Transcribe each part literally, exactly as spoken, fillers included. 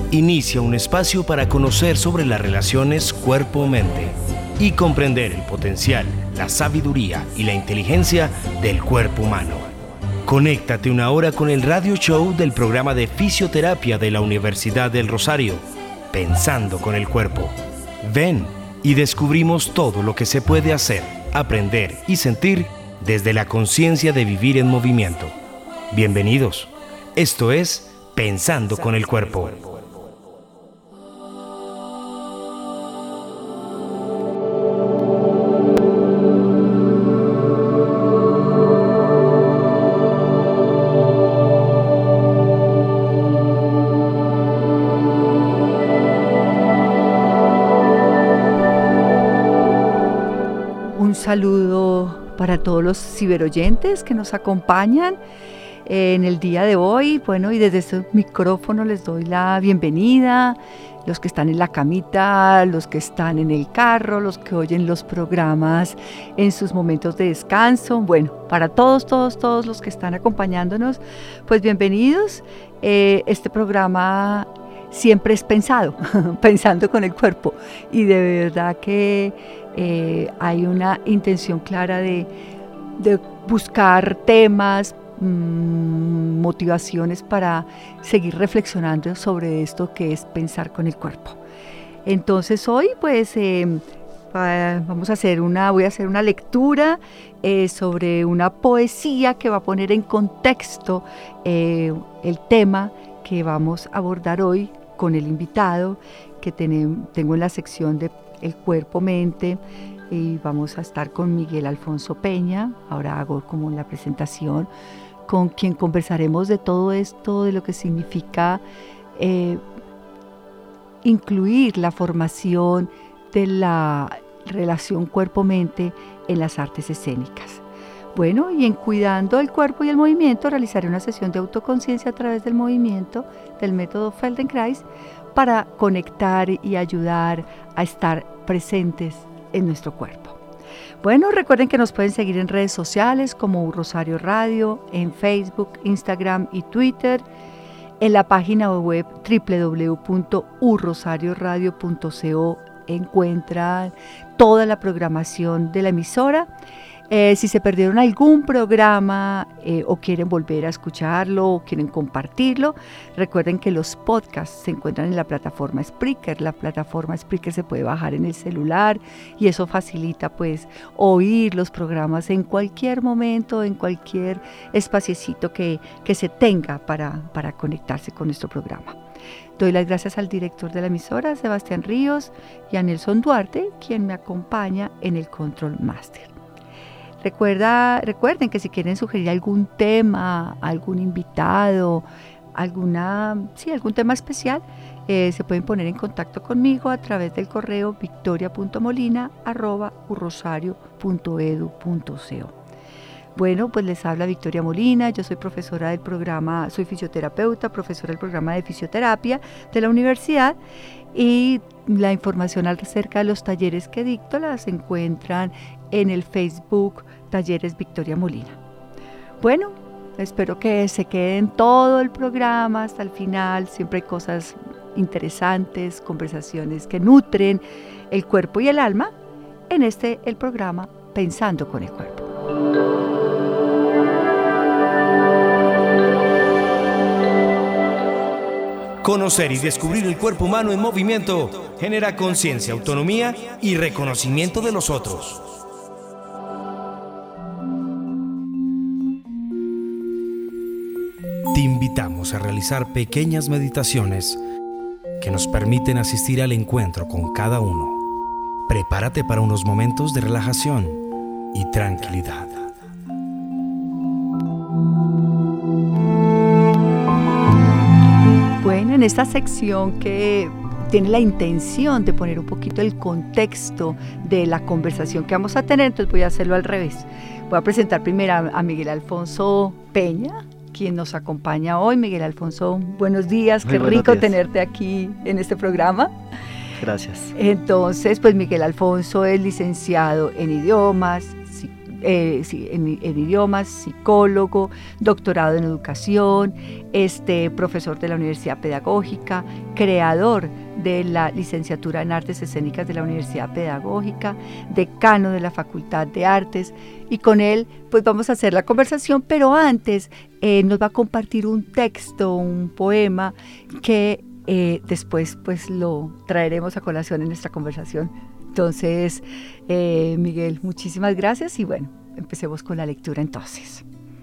inicia un espacio para conocer sobre las relaciones cuerpo-mente y comprender el potencial, la sabiduría y la inteligencia del cuerpo humano. Conéctate una hora con el radio show del programa de fisioterapia de la Universidad del Rosario, Pensando con el Cuerpo. Ven y descubrimos todo lo que se puede hacer, aprender y sentir desde la conciencia de vivir en movimiento. Bienvenidos. Esto es Pensando con el Cuerpo. Un saludo para todos los ciberoyentes que nos acompañan en el día de hoy. Bueno, y desde este micrófono les doy la bienvenida, los que están en la camita, los que están en el carro, los que oyen los programas en sus momentos de descanso. Bueno, para todos, todos, todos los que están acompañándonos, pues bienvenidos. Eh, este programa siempre es pensado, pensando con el cuerpo, y de verdad que eh, hay una intención clara de, de buscar temas, mmm, motivaciones para seguir reflexionando sobre esto que es pensar con el cuerpo. Entonces hoy pues eh, vamos a hacer una, voy a hacer una lectura eh, sobre una poesía que va a poner en contexto eh, el tema que vamos a abordar hoy con el invitado que tenemos, tengo en la sección de el cuerpo-mente, y vamos a estar con Miguel Alfonso Peña. Ahora hago como la presentación, con quien conversaremos de todo esto, de lo que significa eh, incluir la formación de la relación cuerpo-mente en las artes escénicas. Bueno, y en Cuidando el Cuerpo y el Movimiento realizaré una sesión de autoconciencia a través del movimiento del método Feldenkrais para conectar y ayudar a estar presentes en nuestro cuerpo. Bueno, recuerden que nos pueden seguir en redes sociales como U Rosario Radio, en Facebook, Instagram y Twitter, en la página web doble u doble u doble u punto u rosario radio punto co encuentran toda la programación de la emisora. Eh, si se perdieron algún programa eh, o quieren volver a escucharlo o quieren compartirlo, recuerden que los podcasts se encuentran en la plataforma Spreaker. La plataforma Spreaker se puede bajar en el celular y eso facilita pues oír los programas en cualquier momento, en cualquier espaciecito que, que se tenga para, para conectarse con nuestro programa. Doy las gracias al director de la emisora, Sebastián Ríos, y a Nelson Duarte, quien me acompaña en el Control Master. Recuerda, recuerden que si quieren sugerir algún tema, algún invitado, alguna, sí, algún tema especial, eh, se pueden poner en contacto conmigo a través del correo victoria punto molina arroba u rosario punto edu punto co. Bueno, pues les habla Victoria Molina, yo soy profesora del programa, soy fisioterapeuta, profesora del programa de fisioterapia de la universidad, y la información acerca de los talleres que dicto las encuentran en el Facebook Talleres Victoria Molina. Bueno, espero que se queden todo el programa hasta el final. Siempre hay cosas interesantes, conversaciones que nutren el cuerpo y el alma en este, el programa Pensando con el Cuerpo. Conocer y descubrir el cuerpo humano en movimiento genera conciencia, autonomía y reconocimiento de los otros. Te invitamos a realizar pequeñas meditaciones que nos permiten asistir al encuentro con cada uno. Prepárate para unos momentos de relajación y tranquilidad. Bueno, en esta sección que tiene la intención de poner un poquito el contexto de la conversación que vamos a tener, entonces voy a hacerlo al revés. Voy a presentar primero a, a Miguel Alfonso Peña, quien nos acompaña hoy. Miguel Alfonso, buenos días, Muy qué buenos rico días. tenerte aquí en este programa. Gracias. Entonces, pues Miguel Alfonso es licenciado en idiomas, eh, sí, en, en idiomas, psicólogo, doctorado en educación, este, profesor de la Universidad Pedagógica, creador de la licenciatura en Artes Escénicas de la Universidad Pedagógica, decano de la Facultad de Artes, y con él pues vamos a hacer la conversación, pero antes eh, nos va a compartir un texto, un poema que eh, después pues lo traeremos a colación en nuestra conversación. Entonces, eh, Miguel, muchísimas gracias y bueno, empecemos con la lectura entonces.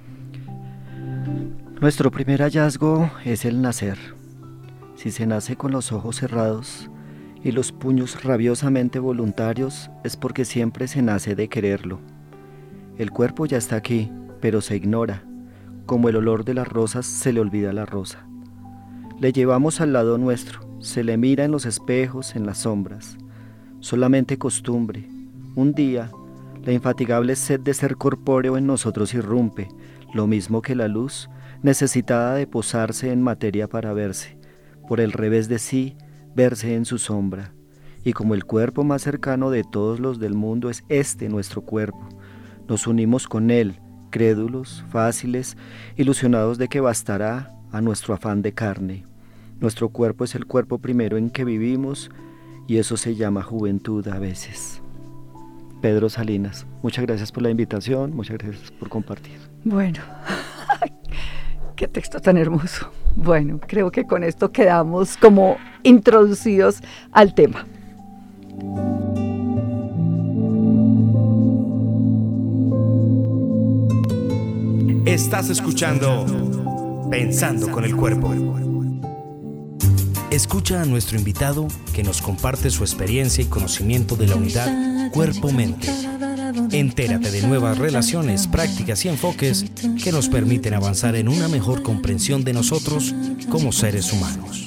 Nuestro primer hallazgo es el nacer. Si se nace con los ojos cerrados y los puños rabiosamente voluntarios, es porque siempre se nace de quererlo. El cuerpo ya está aquí, pero se ignora. Como el olor de las rosas se le olvida la rosa. Le llevamos al lado nuestro, se le mira en los espejos, en las sombras. Solamente costumbre. Un día, la infatigable sed de ser corpóreo en nosotros irrumpe, lo mismo que la luz, necesitada de posarse en materia para verse, por el revés de sí, verse en su sombra. Y como el cuerpo más cercano de todos los del mundo es este nuestro cuerpo, nos unimos con él, crédulos, fáciles, ilusionados de que bastará a nuestro afán de carne. Nuestro cuerpo es el cuerpo primero en que vivimos, y eso se llama juventud a veces. Pedro Salinas, muchas gracias por la invitación, muchas gracias por compartir. Bueno, qué texto tan hermoso. Bueno, creo que con esto quedamos como introducidos al tema. Estás escuchando Pensando con el Cuerpo. Escucha a nuestro invitado que nos comparte su experiencia y conocimiento de la unidad cuerpo-mente. Entérate de nuevas relaciones, prácticas y enfoques que nos permiten avanzar en una mejor comprensión de nosotros como seres humanos.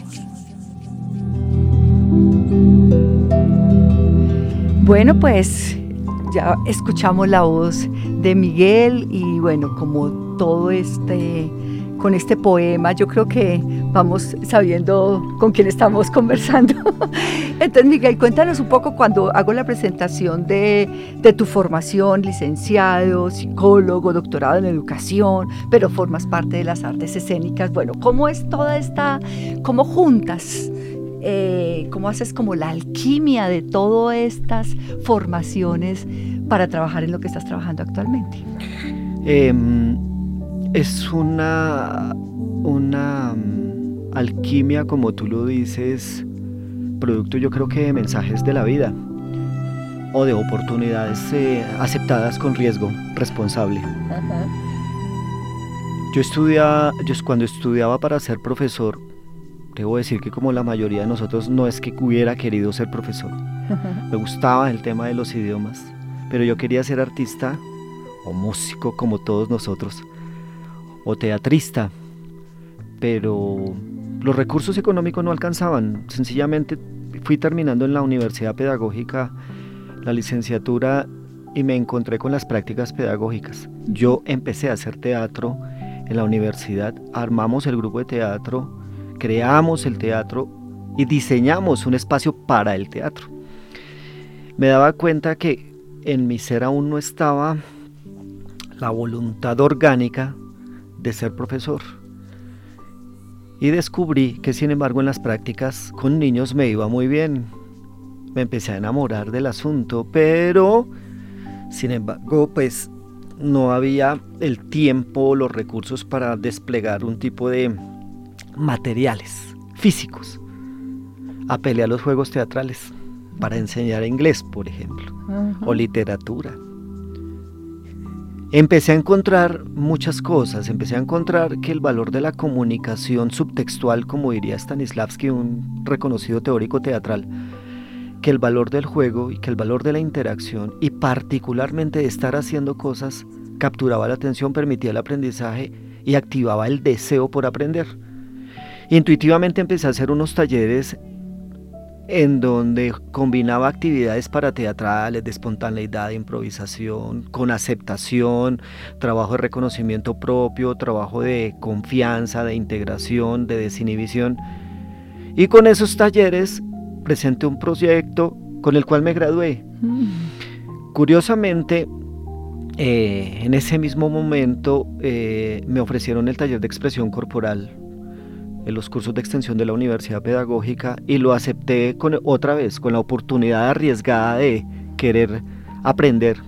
Bueno, pues ya escuchamos la voz de Miguel y bueno, como todo este... con este poema, yo creo que vamos sabiendo con quién estamos conversando. Entonces, Miguel, cuéntanos un poco cuando hago la presentación de, de tu formación, licenciado, psicólogo, doctorado en educación, pero formas parte de las artes escénicas. Bueno, ¿cómo es toda esta, cómo juntas, eh, cómo haces como la alquimia de todas estas formaciones para trabajar en lo que estás trabajando actualmente? Eh, Es una, una um, alquimia, como tú lo dices, producto yo creo que de mensajes de la vida o de oportunidades eh, aceptadas con riesgo responsable. Uh-huh. Yo estudia, yo cuando estudiaba para ser profesor, debo decir que como la mayoría de nosotros no es que hubiera querido ser profesor. Uh-huh. Me gustaba el tema de los idiomas, pero yo quería ser artista o músico como todos nosotros, o teatrista, pero los recursos económicos no alcanzaban. Sencillamente fui terminando en la Universidad Pedagógica la licenciatura y me encontré con las prácticas pedagógicas. Yo empecé a hacer teatro en la universidad, armamos el grupo de teatro, creamos el teatro y diseñamos un espacio para el teatro. Me daba cuenta que en mi ser aún no estaba la voluntad orgánica de ser profesor, y descubrí que sin embargo en las prácticas con niños me iba muy bien. Me empecé a enamorar del asunto, pero sin embargo pues no había el tiempo, los recursos para desplegar un tipo de materiales físicos. Apelé a los juegos teatrales para enseñar inglés, por ejemplo, uh-huh. o literatura. Empecé a encontrar muchas cosas, empecé a encontrar que el valor de la comunicación subtextual, como diría Stanislavski, un reconocido teórico teatral, que el valor del juego y que el valor de la interacción y particularmente de estar haciendo cosas capturaba la atención, permitía el aprendizaje y activaba el deseo por aprender. Intuitivamente empecé a hacer unos talleres en donde combinaba actividades parateatrales, de espontaneidad, de improvisación, con aceptación, trabajo de reconocimiento propio, trabajo de confianza, de integración, de desinhibición. Y con esos talleres presenté un proyecto con el cual me gradué. Mm. Curiosamente, eh, en ese mismo momento eh, me ofrecieron el taller de expresión corporal en los cursos de extensión de la Universidad Pedagógica, y lo acepté con, otra vez con la oportunidad arriesgada de querer aprender.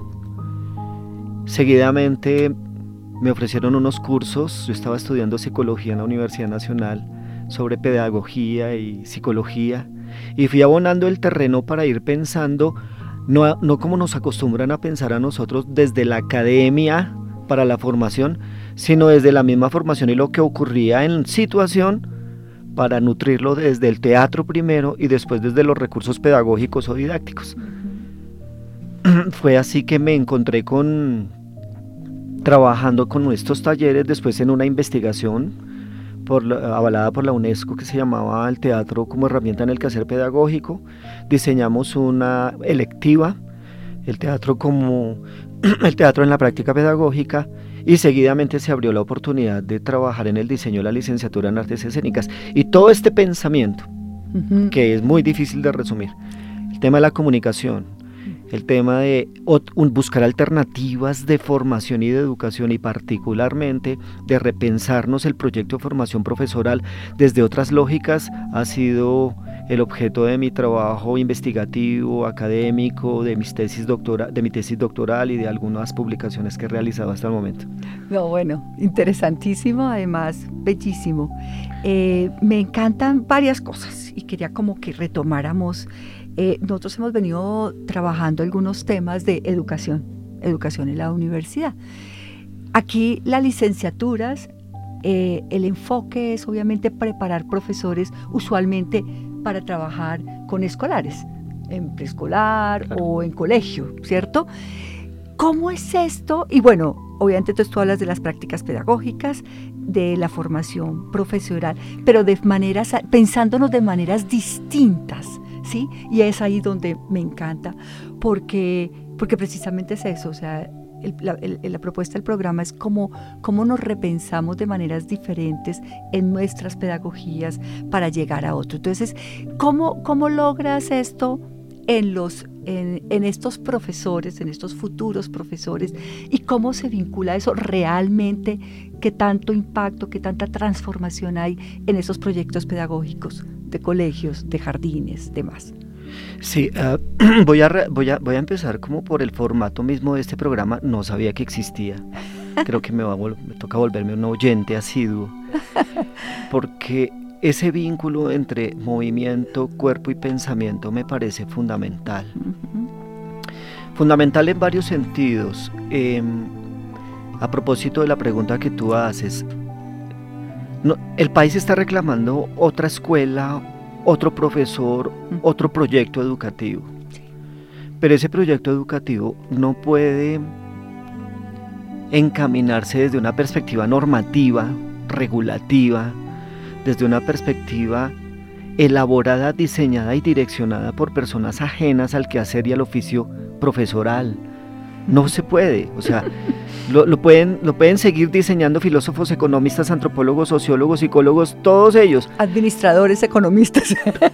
Seguidamente me ofrecieron unos cursos. Yo estaba estudiando psicología en la Universidad Nacional sobre pedagogía y psicología, y fui abonando el terreno para ir pensando, no, no como nos acostumbran a pensar a nosotros desde la academia para la formación, sino desde la misma formación y lo que ocurría en situación, para nutrirlo desde el teatro primero y después desde los recursos pedagógicos o didácticos. Fue así que me encontré con trabajando con estos talleres, después en una investigación por la, avalada por la UNESCO, que se llamaba el teatro como herramienta en el quehacer pedagógico. Diseñamos una electiva, el teatro como el teatro en la práctica pedagógica, y seguidamente se abrió la oportunidad de trabajar en el diseño de la licenciatura en artes escénicas. Y todo este pensamiento, uh-huh. que es muy difícil de resumir, el tema de la comunicación, el tema de buscar alternativas de formación y de educación, y particularmente de repensarnos el proyecto de formación profesoral desde otras lógicas, ha sido el objeto de mi trabajo investigativo, académico, de mis tesis doctora, de mi tesis doctoral y de algunas publicaciones que he realizado hasta el momento. No, bueno, interesantísimo, además bellísimo. Eh, me encantan varias cosas y quería como que retomáramos. Eh, nosotros hemos venido trabajando algunos temas de educación, educación en la universidad. Aquí las licenciaturas, eh, el enfoque es obviamente preparar profesores usualmente para trabajar con escolares, en preescolar claro. o en colegio, ¿cierto? ¿Cómo es esto? Y bueno, obviamente tú hablas de las prácticas pedagógicas, de la formación profesional, pero de maneras, pensándonos de maneras distintas, ¿sí? Y es ahí donde me encanta, porque, porque precisamente es eso, o sea, el, la, el, la propuesta del programa es cómo, cómo nos repensamos de maneras diferentes en nuestras pedagogías para llegar a otro. Entonces, ¿cómo, cómo logras esto en, los, en, en estos profesores, en estos futuros profesores, y cómo se vincula eso realmente, qué tanto impacto, qué tanta transformación hay en esos proyectos pedagógicos de colegios, de jardines, demás? Sí, uh, voy, a re, voy, a, voy a empezar como por el formato mismo de este programa. No sabía que existía. Creo que me, va a vol- me toca volverme un oyente asiduo, porque ese vínculo entre movimiento, cuerpo y pensamiento me parece fundamental. Uh-huh. Fundamental en varios sentidos. Eh, a propósito de la pregunta que tú haces, no, el país está reclamando otra escuela, otro profesor, uh-huh. otro proyecto educativo. Sí. Pero ese proyecto educativo no puede encaminarse desde una perspectiva normativa, regulativa, desde una perspectiva elaborada, diseñada y direccionada por personas ajenas al quehacer y al oficio profesoral. No se puede, o sea, lo, lo, pueden, lo pueden seguir diseñando filósofos, economistas, antropólogos, sociólogos, psicólogos, todos ellos. Administradores, economistas.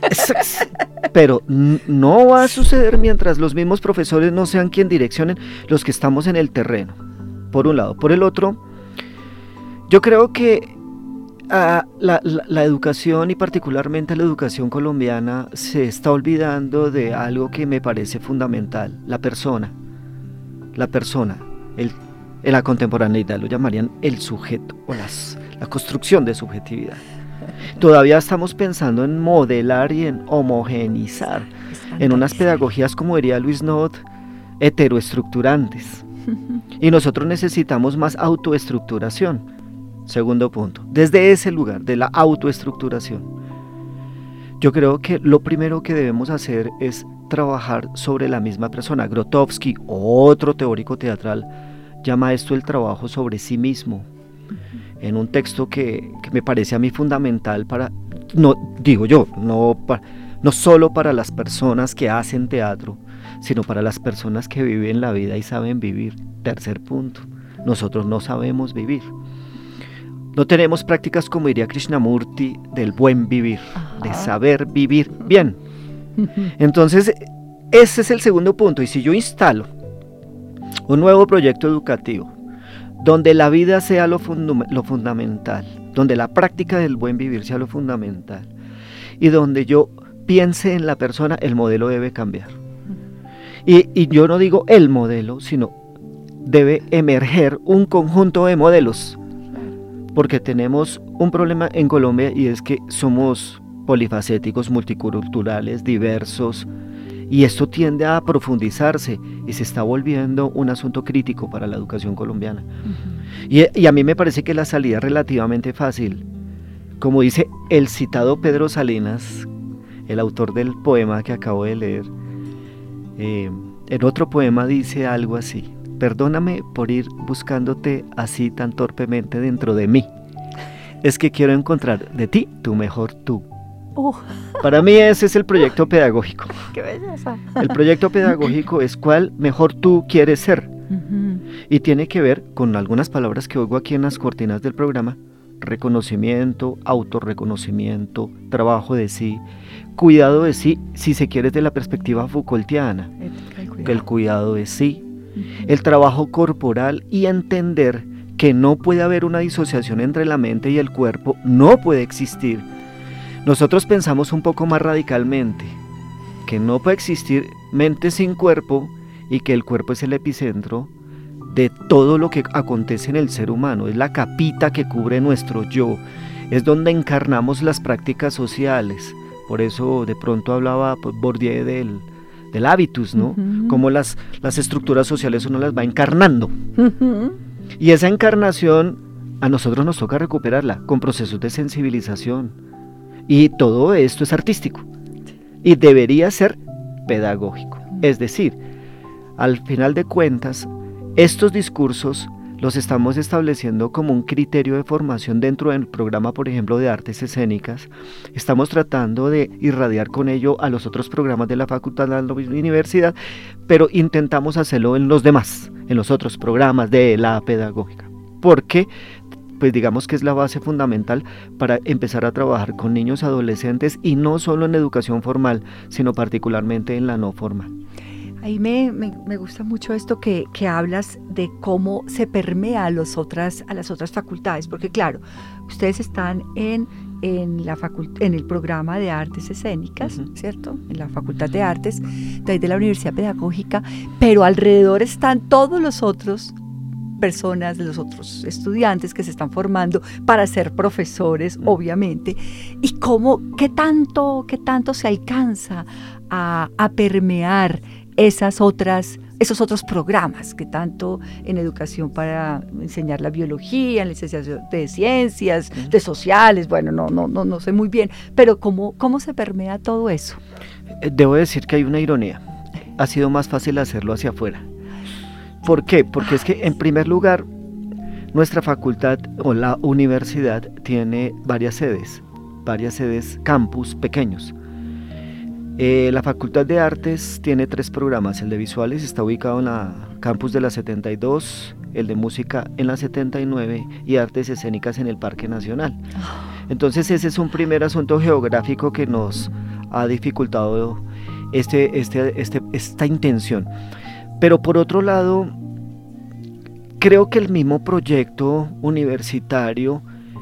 Pero n- no va a suceder mientras los mismos profesores no sean quien direccionen los que estamos en el terreno, por un lado. Por el otro, yo creo que Uh, la, la, la educación, y particularmente la educación colombiana, se está olvidando de algo que me parece fundamental: la persona. La persona, el, en la contemporaneidad lo llamarían el sujeto, o las, la construcción de subjetividad. Todavía estamos pensando en modelar y en homogeneizar, en unas pedagogías, como diría Luis Nott, heteroestructurantes. Y nosotros necesitamos más autoestructuración. Segundo punto, desde ese lugar de la autoestructuración, yo creo que lo primero que debemos hacer es trabajar sobre la misma persona. Grotowski, otro teórico teatral, llama esto el trabajo sobre sí mismo, en un texto que, que me parece a mí fundamental para, no digo yo, no, para, no solo para las personas que hacen teatro, sino para las personas que viven la vida y saben vivir. Tercer punto, nosotros no sabemos vivir. No tenemos prácticas, como diría Krishnamurti, del buen vivir, Ajá. de saber vivir bien. Entonces, ese es el segundo punto. Y si yo instalo un nuevo proyecto educativo, donde la vida sea lo, funda- lo fundamental, donde la práctica del buen vivir sea lo fundamental, y donde yo piense en la persona, el modelo debe cambiar. Y, y yo no digo el modelo, sino debe emerger un conjunto de modelos, porque tenemos un problema en Colombia y es que somos polifacéticos, multiculturales, diversos, y esto tiende a profundizarse y se está volviendo un asunto crítico para la educación colombiana. Uh-huh. y, y a mí me parece que la salida es relativamente fácil. Como dice el citado Pedro Salinas, el autor del poema que acabo de leer, eh, en otro poema dice algo así: perdóname por ir buscándote así tan torpemente dentro de mí, es que quiero encontrar de ti tu mejor tú. Uh. Para mí ese es el proyecto pedagógico. ¡Qué belleza! El proyecto pedagógico es cuál mejor tú quieres ser. Uh-huh. Y tiene que ver con algunas palabras que oigo aquí en las cortinas del programa: reconocimiento, autorreconocimiento, trabajo de sí, cuidado de sí, si se quiere desde la perspectiva Foucaultiana, el cuidado, el cuidado de sí, uh-huh. el trabajo corporal y entender que no puede haber una disociación entre la mente y el cuerpo, no puede existir. Nosotros pensamos un poco más radicalmente que no puede existir mente sin cuerpo y que el cuerpo es el epicentro de todo lo que acontece en el ser humano, es la capita que cubre nuestro yo, es donde encarnamos las prácticas sociales. Por eso de pronto hablaba pues, Bourdieu del, del hábitus, ¿no? Uh-huh. Como las, las estructuras sociales uno las va encarnando. Uh-huh. Y esa encarnación a nosotros nos toca recuperarla con procesos de sensibilización. Y todo esto es artístico y debería ser pedagógico. Es decir, al final de cuentas, estos discursos los estamos estableciendo como un criterio de formación dentro del programa, por ejemplo, de artes escénicas. Estamos tratando de irradiar con ello a los otros programas de la facultad de la universidad, pero intentamos hacerlo en los demás, en los otros programas de la pedagógica. Porque pues digamos que es la base fundamental para empezar a trabajar con niños y adolescentes, y no solo en educación formal, sino particularmente en la no formal. Ahí me, me, me gusta mucho esto que, que hablas de cómo se permea a, los otras, a las otras facultades, porque claro, ustedes están en, en, la facult- en el programa de artes escénicas, uh-huh. ¿cierto? En la Facultad de Artes de, de la Universidad Pedagógica, pero alrededor están todos los otros personas, de los otros estudiantes que se están formando para ser profesores, obviamente, y cómo, qué tanto, qué tanto se alcanza a, a permear esas otras, esos otros programas que tanto en educación para enseñar la biología, en licenciación de ciencias, de sociales, bueno, no, no, no, no sé muy bien, pero cómo, cómo se permea todo eso. Debo decir que hay una ironía, ha sido más fácil hacerlo hacia afuera. ¿Por qué? Porque es que en primer lugar nuestra facultad o la universidad tiene varias sedes, varias sedes, campus pequeños. Eh, la Facultad de Artes tiene tres programas: el de visuales está ubicado en la campus de la setenta y dos, el de música en la setenta y nueve y artes escénicas en el Parque Nacional. Entonces ese es un primer asunto geográfico que nos ha dificultado este, este, este, esta intención. Pero por otro lado, creo que el mismo proyecto universitario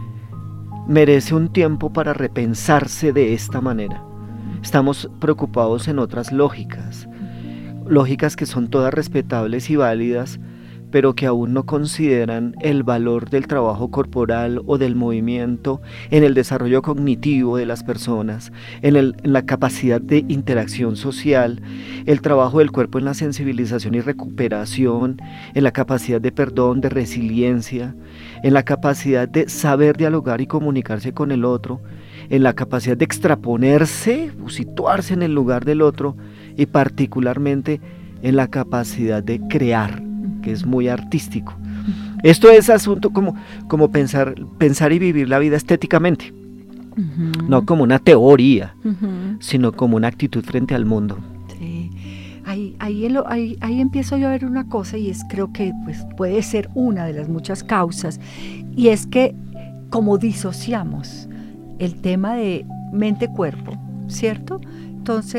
merece un tiempo para repensarse de esta manera. Estamos preocupados en otras lógicas, lógicas que son todas respetables y válidas, pero que aún no consideran el valor del trabajo corporal o del movimiento en el desarrollo cognitivo de las personas, en, el, en la capacidad de interacción social, el trabajo del cuerpo en la sensibilización y recuperación, en la capacidad de perdón, de resiliencia, en la capacidad de saber dialogar y comunicarse con el otro, en la capacidad de extraponerse o situarse en el lugar del otro, y particularmente en la capacidad de crear, que es muy artístico. Esto es asunto como, como pensar, pensar y vivir la vida estéticamente, uh-huh. no como una teoría, uh-huh. sino como una actitud frente al mundo. Sí. Ahí, ahí, lo, ahí, ahí empiezo yo a ver una cosa, y es, creo que pues, puede ser una de las muchas causas, y es que como disociamos el tema de mente-cuerpo, ¿cierto? Entonces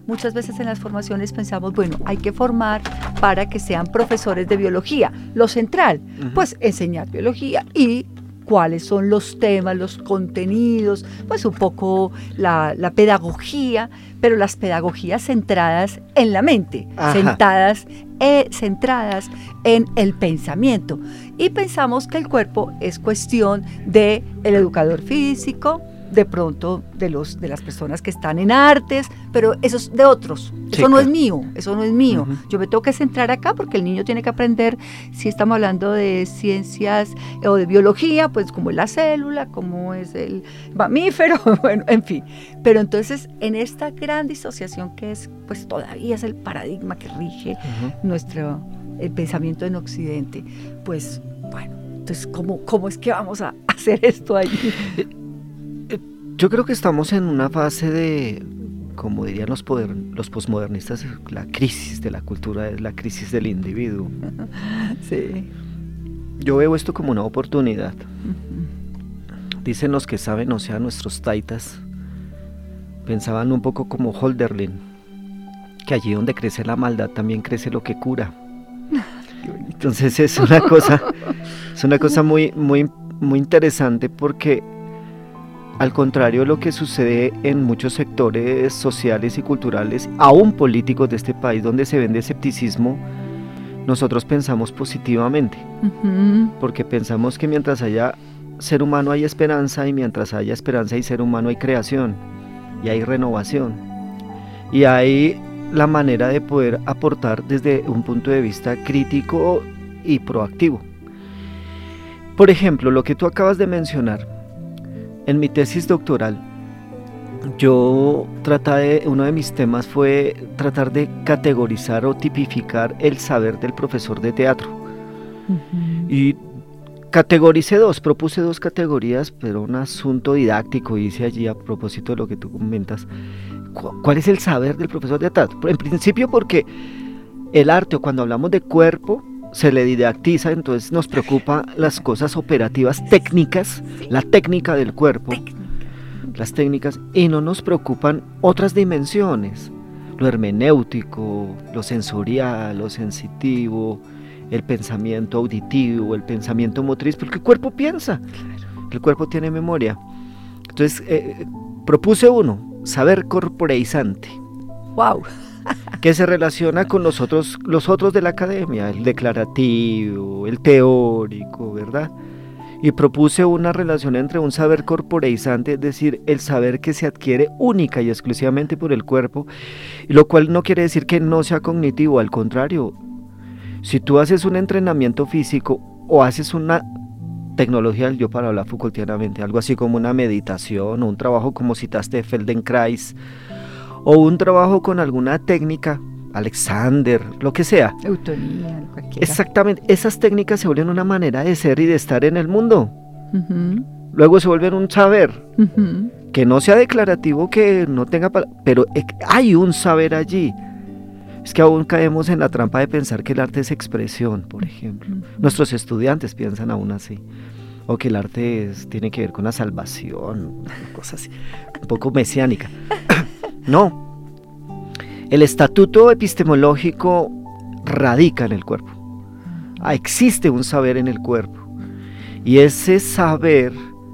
muchas veces en las formaciones pensamos, bueno, hay que formar para que sean profesores de biología. Lo central, uh-huh. pues enseñar biología y cuáles son los temas, los contenidos, pues un poco la, la pedagogía, pero las pedagogías centradas en la mente, sentadas, eh, centradas en el pensamiento. Y pensamos que el cuerpo es cuestión del educador físico, de pronto de los de las personas que están en artes, pero eso es de otros, eso sí, no claro. es mío, eso no es mío. Uh-huh. Yo me tengo que centrar acá porque el niño tiene que aprender, si estamos hablando de ciencias o de biología, pues como es la célula, como es el mamífero, bueno, en fin. Pero entonces, en esta gran disociación que es, pues todavía es el paradigma que rige uh-huh. nuestro el pensamiento en Occidente, pues bueno, entonces, ¿cómo, cómo es que vamos a hacer esto allí? Yo creo que estamos en una fase de, como dirían los, poder, los posmodernistas, la crisis de la cultura, es la crisis del individuo. Sí. Yo veo esto como una oportunidad. Dicen los que saben, o sea, nuestros taitas, pensaban un poco como Hölderlin, que allí donde crece la maldad también crece lo que cura. Entonces es una cosa, es una cosa muy, muy, muy interesante porque al contrario de lo que sucede en muchos sectores sociales y culturales, aún políticos de este país, donde se vende escepticismo, nosotros pensamos positivamente, uh-huh. porque pensamos que mientras haya ser humano hay esperanza, y mientras haya esperanza y ser humano hay creación, y hay renovación, y hay la manera de poder aportar desde un punto de vista crítico y proactivo. Por ejemplo, lo que tú acabas de mencionar, en mi tesis doctoral, yo traté, uno de mis temas fue tratar de categorizar o tipificar el saber del profesor de teatro. Uh-huh. Y categoricé dos, propuse dos categorías, pero un asunto didáctico hice allí a propósito de lo que tú comentas. ¿Cuál es el saber del profesor de teatro? En principio porque el arte, o cuando hablamos de cuerpo, se le didactiza, entonces nos preocupa las cosas operativas, técnicas, la técnica del cuerpo, las técnicas, y no nos preocupan otras dimensiones, lo hermenéutico, lo sensorial, lo sensitivo, el pensamiento auditivo, el pensamiento motriz, porque el cuerpo piensa, el cuerpo tiene memoria. Entonces eh, propuse uno, saber corporeizante. ¡Wow! Que se relaciona con los otros, los otros de la academia, el declarativo, el teórico, ¿verdad? Y propuse una relación entre un saber corporeizante, es decir, el saber que se adquiere única y exclusivamente por el cuerpo, lo cual no quiere decir que no sea cognitivo, al contrario. Si tú haces un entrenamiento físico o haces una tecnología, yo para hablar Foucaultianamente, algo así como una meditación o un trabajo como citaste de Feldenkrais, o un trabajo con alguna técnica, Alexander, lo que sea. Eutonía, cualquiera. Exactamente, esas técnicas se vuelven una manera de ser y de estar en el mundo. Uh-huh. Luego se vuelven un saber, uh-huh. que no sea declarativo, que no tenga palabras, pero hay un saber allí. Es que aún caemos en la trampa de pensar que el arte es expresión, por ejemplo. Uh-huh. Nuestros estudiantes piensan aún así. O que el arte es, tiene que ver con la salvación, una cosa así, un poco mesiánica. No, el estatuto epistemológico radica en el cuerpo. Ah, existe un saber en el cuerpo, y ese saber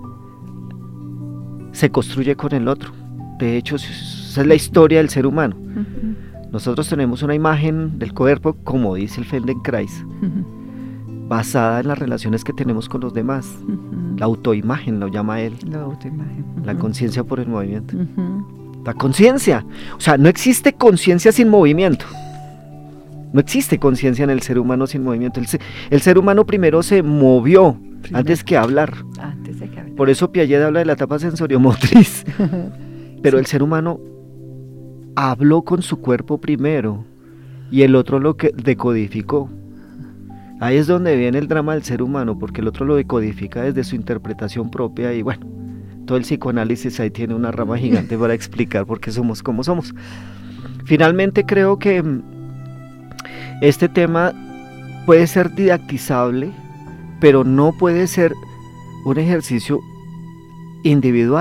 se construye con el otro. De hecho, esa es la historia del ser humano. Uh-huh. Nosotros tenemos una imagen del cuerpo, como dice el Feldenkrais, uh-huh. basada en las relaciones que tenemos con los demás. Uh-huh. La autoimagen lo llama él. La autoimagen. Uh-huh. La conciencia por el movimiento. Uh-huh. La conciencia, o sea, no existe conciencia sin movimiento, no existe conciencia en el ser humano sin movimiento. El ser, el ser humano primero se movió primero. antes que hablar, antes de que hablar. Por eso Piaget habla de la etapa sensoriomotriz, pero sí. El ser humano habló con su cuerpo primero y el otro lo que decodificó. Ahí es donde viene el drama del ser humano, porque el otro lo decodifica desde su interpretación propia y bueno, todo el psicoanálisis ahí tiene una rama gigante para explicar por qué somos como somos. Finalmente creo que este tema puede ser didactizable, pero no puede ser un ejercicio individual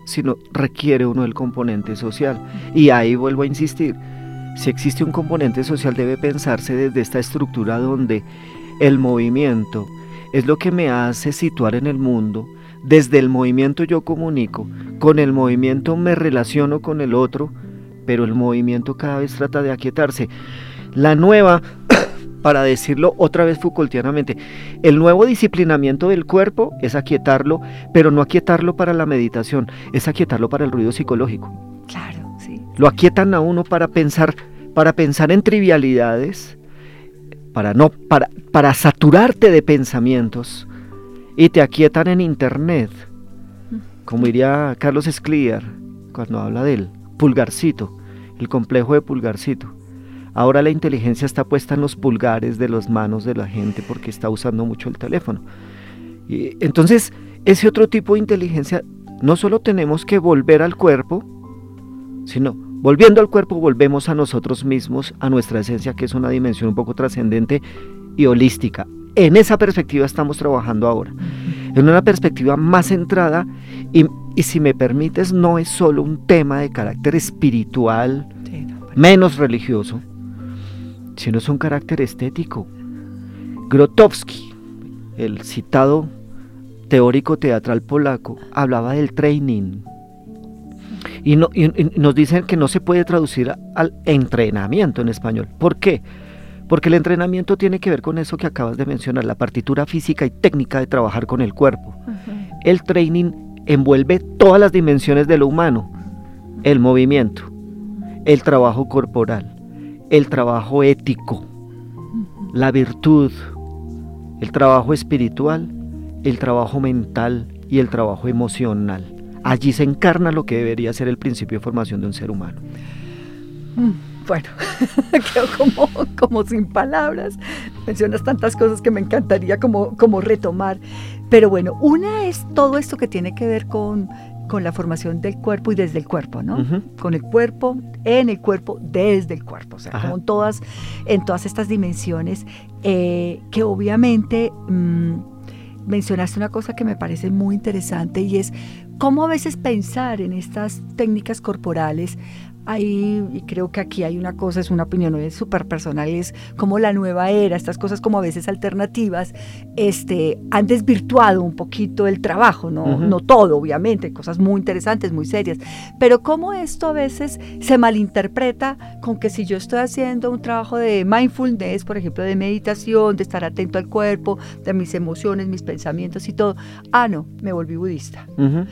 sino requiere uno el componente social. Y ahí vuelvo a insistir, si existe un componente social debe pensarse desde esta estructura donde el movimiento es lo que me hace situar en el mundo. Desde el movimiento yo comunico, con el movimiento me relaciono con el otro, pero el movimiento cada vez trata de aquietarse. La nueva, para decirlo otra vez Foucaultianamente, el nuevo disciplinamiento del cuerpo es aquietarlo, pero no aquietarlo para la meditación, es aquietarlo para el ruido psicológico. Claro, sí. Lo aquietan a uno para pensar, para pensar en trivialidades, para, no, para, para saturarte de pensamientos, y te aquietan en internet, como diría Carlos Escliar cuando habla del pulgarcito, el complejo de pulgarcito. Ahora la inteligencia está puesta en los pulgares de las manos de la gente porque está usando mucho el teléfono. Y entonces, ese otro tipo de inteligencia, no solo tenemos que volver al cuerpo, sino volviendo al cuerpo volvemos a nosotros mismos, a nuestra esencia, que es una dimensión un poco trascendente y holística. En esa perspectiva estamos trabajando ahora, en una perspectiva más centrada y, y si me permites, no es solo un tema de carácter espiritual, sí, no, pero... menos religioso, sino es un carácter estético. Grotowski, el citado teórico teatral polaco, hablaba del training y, no, y, y nos dicen que no se puede traducir al entrenamiento en español. ¿Por qué? Porque el entrenamiento tiene que ver con eso que acabas de mencionar, la partitura física y técnica de trabajar con el cuerpo. Uh-huh. El training envuelve todas las dimensiones de lo humano, el movimiento, el trabajo corporal, el trabajo ético, uh-huh. la virtud, el trabajo espiritual, el trabajo mental y el trabajo emocional. Allí se encarna lo que debería ser el principio de formación de un ser humano. Mm. Bueno, quedo como, como sin palabras, mencionas tantas cosas que me encantaría como, como retomar, pero bueno, una es todo esto que tiene que ver con, con la formación del cuerpo y desde el cuerpo, ¿no? Uh-huh. Con el cuerpo, en el cuerpo, desde el cuerpo, o sea, como en todas, en todas estas dimensiones, eh, que obviamente mmm, mencionaste una cosa que me parece muy interesante y es cómo a veces pensar en estas técnicas corporales. Ahí, y creo que aquí hay una cosa, es una opinión súper personal, es como la nueva era, estas cosas como a veces alternativas, este, han desvirtuado un poquito el trabajo, no, uh-huh. no todo, obviamente, cosas muy interesantes, muy serias, pero cómo esto a veces se malinterpreta con que si yo estoy haciendo un trabajo de mindfulness, por ejemplo, de meditación, de estar atento al cuerpo, de mis emociones, mis pensamientos y todo, ah, no, me volví budista. Uh-huh.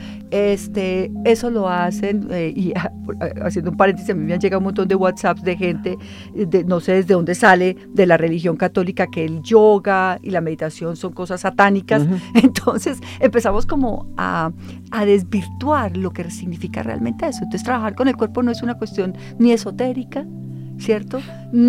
Este, eso lo hacen, eh, y haciendo un paréntesis, a mí me han llegado un montón de WhatsApps de gente, de, no sé desde dónde sale, de la religión católica, que el yoga y la meditación son cosas satánicas. Uh-huh. Entonces empezamos como a, a desvirtuar lo que significa realmente eso. Entonces trabajar con el cuerpo no es una cuestión ni esotérica, ¿cierto?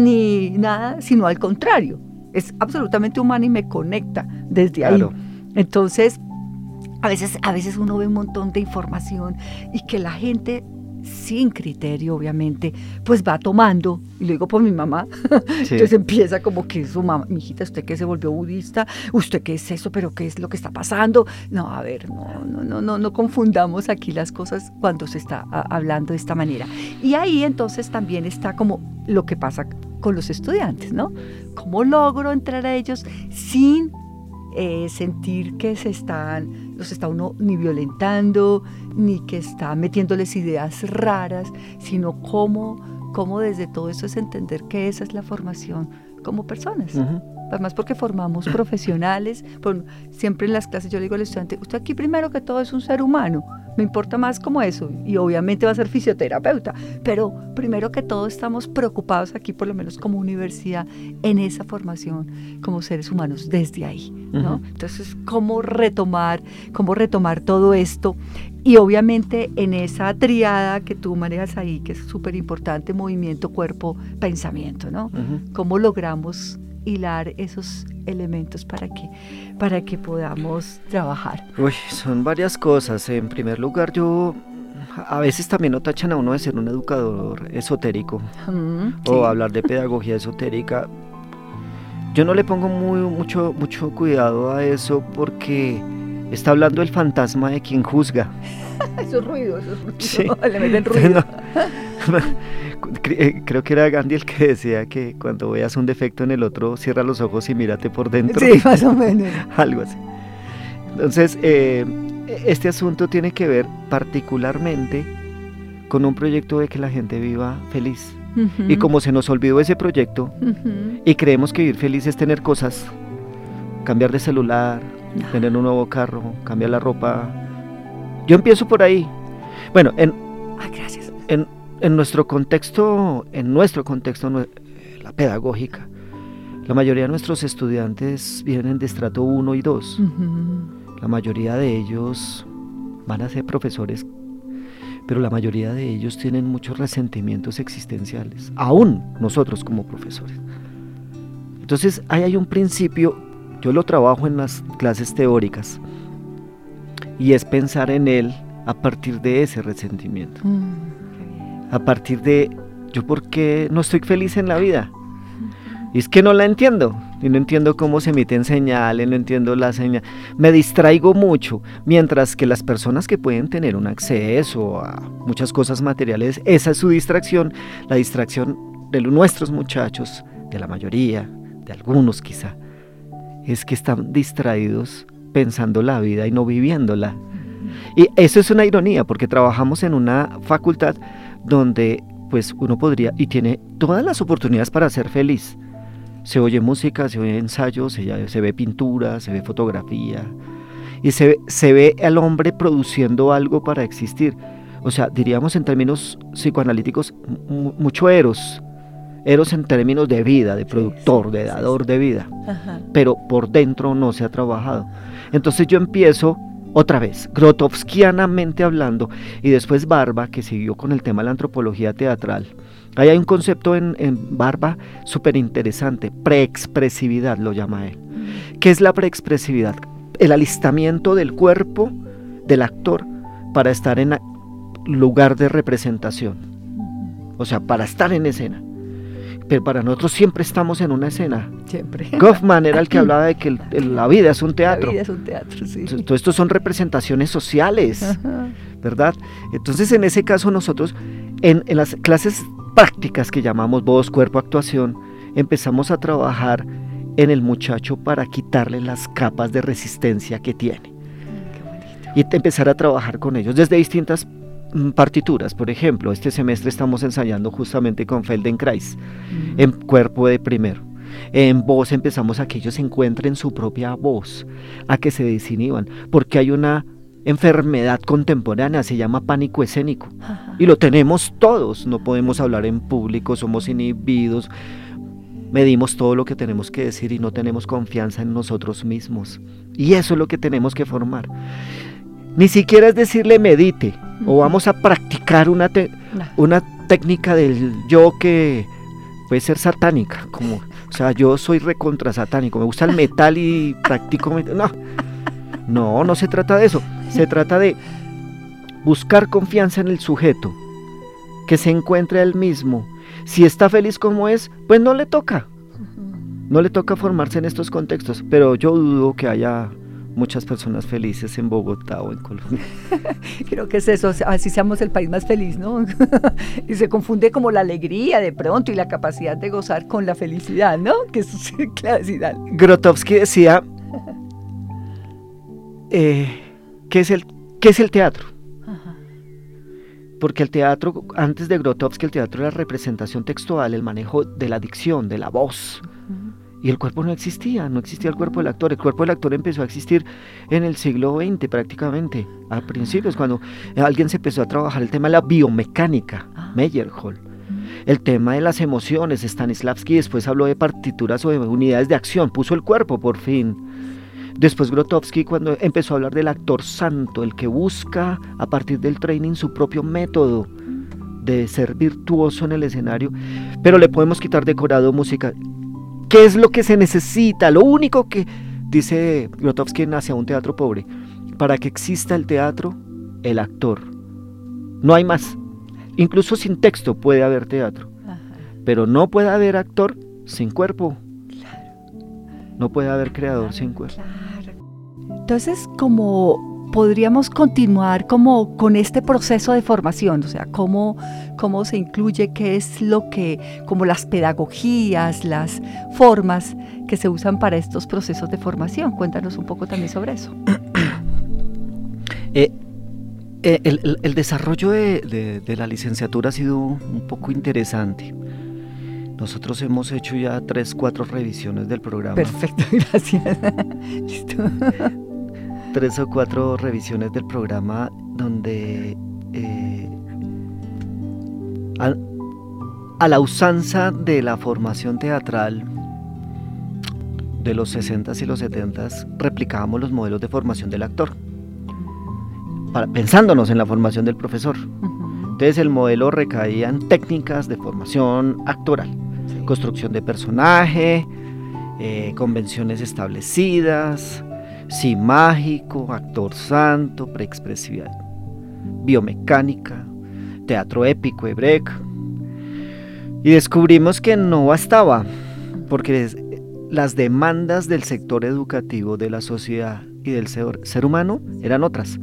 Ni nada, sino al contrario, es absolutamente humana y me conecta desde claro. ahí. Entonces, a veces, a veces uno ve un montón de información y que la gente, sin criterio obviamente, pues va tomando, y lo digo por mi mamá, sí. Entonces empieza como que su mamá, mijita, ¿usted qué se volvió budista? ¿Usted qué es eso? ¿Pero qué es lo que está pasando? No, a ver, no, no, no, no, no confundamos aquí las cosas cuando se está a, hablando de esta manera. Y ahí entonces también está como lo que pasa con los estudiantes, ¿no? ¿Cómo logro entrar a ellos sin Eh, sentir que se están, los está uno ni violentando, ni que está metiéndoles ideas raras, sino cómo, cómo desde todo eso es entender que esa es la formación como personas. Uh-huh. Además porque formamos profesionales, por, siempre en las clases yo le digo al estudiante, usted aquí primero que todo es un ser humano, me importa más como eso, y obviamente va a ser fisioterapeuta, pero primero que todo estamos preocupados aquí, por lo menos como universidad, en esa formación como seres humanos desde ahí, ¿no? Uh-huh. Entonces, ¿cómo retomar, cómo retomar todo esto? Y obviamente en esa triada que tú manejas ahí, que es súper importante, movimiento, cuerpo, pensamiento, ¿no? Uh-huh. ¿Cómo logramos hilar esos elementos para que, para que podamos trabajar? Uy, son varias cosas. En primer lugar, yo a veces también lo tachan a uno de ser un educador esotérico, mm, o sí. hablar de pedagogía esotérica. Yo no le pongo muy, mucho, mucho cuidado a eso porque está hablando el fantasma de quien juzga. Esos ruidos, esos ruidos. Sí. Le meten ruido. No. Creo que era Gandhi el que decía que cuando veas un defecto en el otro, cierra los ojos y mírate por dentro. Sí, más o menos. Algo así. Entonces, eh, este asunto tiene que ver particularmente con un proyecto de que la gente viva feliz. Uh-huh. Y como se nos olvidó ese proyecto, uh-huh. y creemos que vivir feliz es tener cosas, cambiar de celular, no. tener un nuevo carro, cambiar la ropa. Yo empiezo por ahí. Bueno, en, Ay, gracias. en, en nuestro contexto, en nuestro contexto, la pedagógica, la mayoría de nuestros estudiantes vienen de estrato uno y dos. Uh-huh. La mayoría de ellos van a ser profesores, pero la mayoría de ellos tienen muchos resentimientos existenciales, aún nosotros como profesores. Entonces, ahí hay un principio, yo lo trabajo en las clases teóricas, y es pensar en él a partir de ese resentimiento. Mm, a partir de, ¿yo por qué no estoy feliz en la vida? Y es que no la entiendo, y no entiendo cómo se emiten señales, no entiendo la señal, me distraigo mucho, mientras que las personas que pueden tener un acceso a muchas cosas materiales, esa es su distracción, la distracción de nuestros muchachos, de la mayoría, de algunos quizá, es que están distraídos pensando la vida y no viviéndola. Y eso es una ironía, porque trabajamos en una facultad donde pues uno podría, y tiene todas las oportunidades para ser feliz. Se oye música, se oye ensayos, se, se ve pintura, se ve fotografía, y se, se ve al hombre produciendo algo para existir. O sea, diríamos en términos psicoanalíticos, m- mucho eros, eros en términos de vida, de productor, sí, sí, de dador sí, sí. de vida. Ajá. Pero por dentro no se ha trabajado. Entonces yo empiezo otra vez, grotowskianamente hablando, y después Barba, que siguió con el tema de la antropología teatral. Ahí hay un concepto en, en Barba súper interesante, preexpresividad lo llama él. ¿Qué es la preexpresividad? El alistamiento del cuerpo del actor para estar en lugar de representación, o sea, para estar en escena. Pero para nosotros siempre estamos en una escena. Siempre. Goffman era el que hablaba de que el, el, la vida es un teatro. La vida es un teatro, sí. Todo esto son representaciones sociales, ajá, ¿verdad? Entonces, en ese caso, nosotros, en, en las clases prácticas que llamamos voz, cuerpo, actuación, empezamos a trabajar en el muchacho para quitarle las capas de resistencia que tiene. Qué bonito. Y empezar a trabajar con ellos desde distintas partituras. Por ejemplo, este semestre estamos ensayando justamente con Feldenkrais, mm. en cuerpo de primero. En voz empezamos a que ellos encuentren su propia voz, a que se desinhiban, porque hay una enfermedad contemporánea, se llama pánico escénico, ajá, y lo tenemos todos, no podemos hablar en público, somos inhibidos, medimos todo lo que tenemos que decir y no tenemos confianza en nosotros mismos, y eso es lo que tenemos que formar. Ni siquiera es decirle medite, uh-huh, o vamos a practicar una, te- no. una técnica del yo que puede ser satánica, como, o sea, yo soy recontra satánico, me gusta el metal y practico metal. No, no, no se trata de eso, se trata de buscar confianza en el sujeto, que se encuentre él mismo. Si está feliz como es, pues no le toca, no le toca formarse en estos contextos, pero yo dudo que haya muchas personas felices en Bogotá o en Colombia. Creo que es eso, así seamos el país más feliz, ¿no? Y se confunde como la alegría de pronto y la capacidad de gozar con la felicidad, ¿no? Que es claridad. Grotowski decía, eh, ¿qué es el, qué es el teatro? Ajá. Porque el teatro, antes de Grotowski, el teatro era representación textual, el manejo de la dicción, de la voz. Uh-huh. Y el cuerpo no existía, no existía el cuerpo del actor. El cuerpo del actor empezó a existir en el siglo veinte prácticamente, a principios, cuando alguien se empezó a trabajar el tema de la biomecánica, ah. Meyerhold, el tema de las emociones, Stanislavski después habló de partituras o de unidades de acción, puso el cuerpo por fin. Después Grotowski cuando empezó a hablar del actor santo, el que busca a partir del training su propio método de ser virtuoso en el escenario, pero le podemos quitar decorado, música. ¿Qué es lo que se necesita? Lo único que, dice Grotowski, hacia un teatro pobre, para que exista el teatro, el actor. No hay más. Incluso sin texto puede haber teatro. Ajá. Pero no puede haber actor sin cuerpo. Claro. No puede haber creador claro, sin cuerpo. Claro. Entonces, como podríamos continuar como con este proceso de formación, o sea, cómo, cómo se incluye, qué es lo que, como las pedagogías, las formas que se usan para estos procesos de formación. Cuéntanos un poco también sobre eso. Eh, eh, el, el, el desarrollo de, de, de la licenciatura ha sido un poco interesante. Nosotros hemos hecho ya tres, cuatro revisiones del programa. Perfecto, gracias. Listo. Tres o cuatro revisiones del programa donde eh, a, a la usanza de la formación teatral de los sesentas y los setentas replicábamos los modelos de formación del actor, para, pensándonos en la formación del profesor. Uh-huh. Entonces el modelo recaía en técnicas de formación actoral, sí. Construcción de personaje, eh, convenciones establecidas, sí mágico, actor santo, preexpresividad, biomecánica, teatro épico, hebraico. Y descubrimos que no bastaba, porque las demandas del sector educativo, de la sociedad y del ser, ser humano eran otras.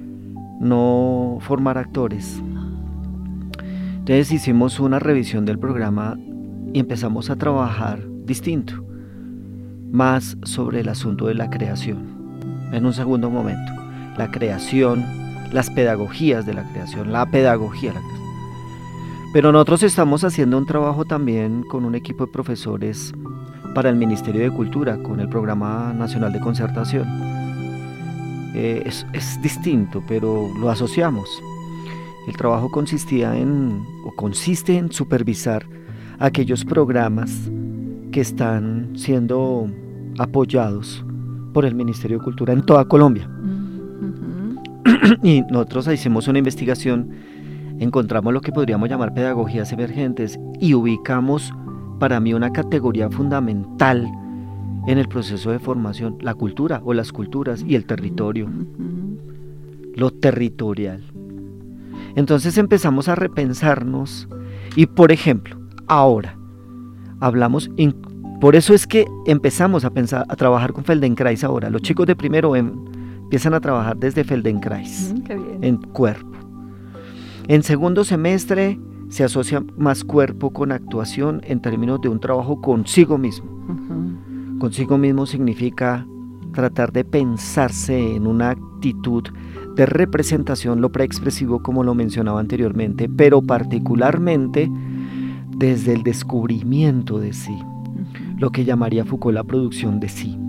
No formar actores. Entonces hicimos una revisión del programa y empezamos a trabajar distinto, más sobre el asunto de la creación. En un segundo momento, la creación, las pedagogías de la creación, la pedagogía de la creación. Pero nosotros estamos haciendo un trabajo también con un equipo de profesores para el Ministerio de Cultura, con el Programa Nacional de Concertación. Eh, es, es distinto, pero lo asociamos. El trabajo consistía en, o consiste en supervisar aquellos programas que están siendo apoyados por el Ministerio de Cultura en toda Colombia. Uh-huh. Y nosotros hicimos una investigación, encontramos lo que podríamos llamar pedagogías emergentes y ubicamos para mí una categoría fundamental en el proceso de formación, la cultura o las culturas y el territorio, uh-huh. Lo territorial. Entonces empezamos a repensarnos y, por ejemplo, ahora hablamos, in, por eso es que empezamos a pensar, a trabajar con Feldenkrais ahora. Los chicos de primero em, empiezan a trabajar desde Feldenkrais, uh-huh, qué bien. En cuerpo. En segundo semestre se asocia más cuerpo con actuación en términos de un trabajo consigo mismo. Uh-huh. Consigo mismo significa tratar de pensarse en una actitud de representación, lo preexpresivo como lo mencionaba anteriormente, pero particularmente desde el descubrimiento de sí, uh-huh. Lo que llamaría Foucault la producción de sí.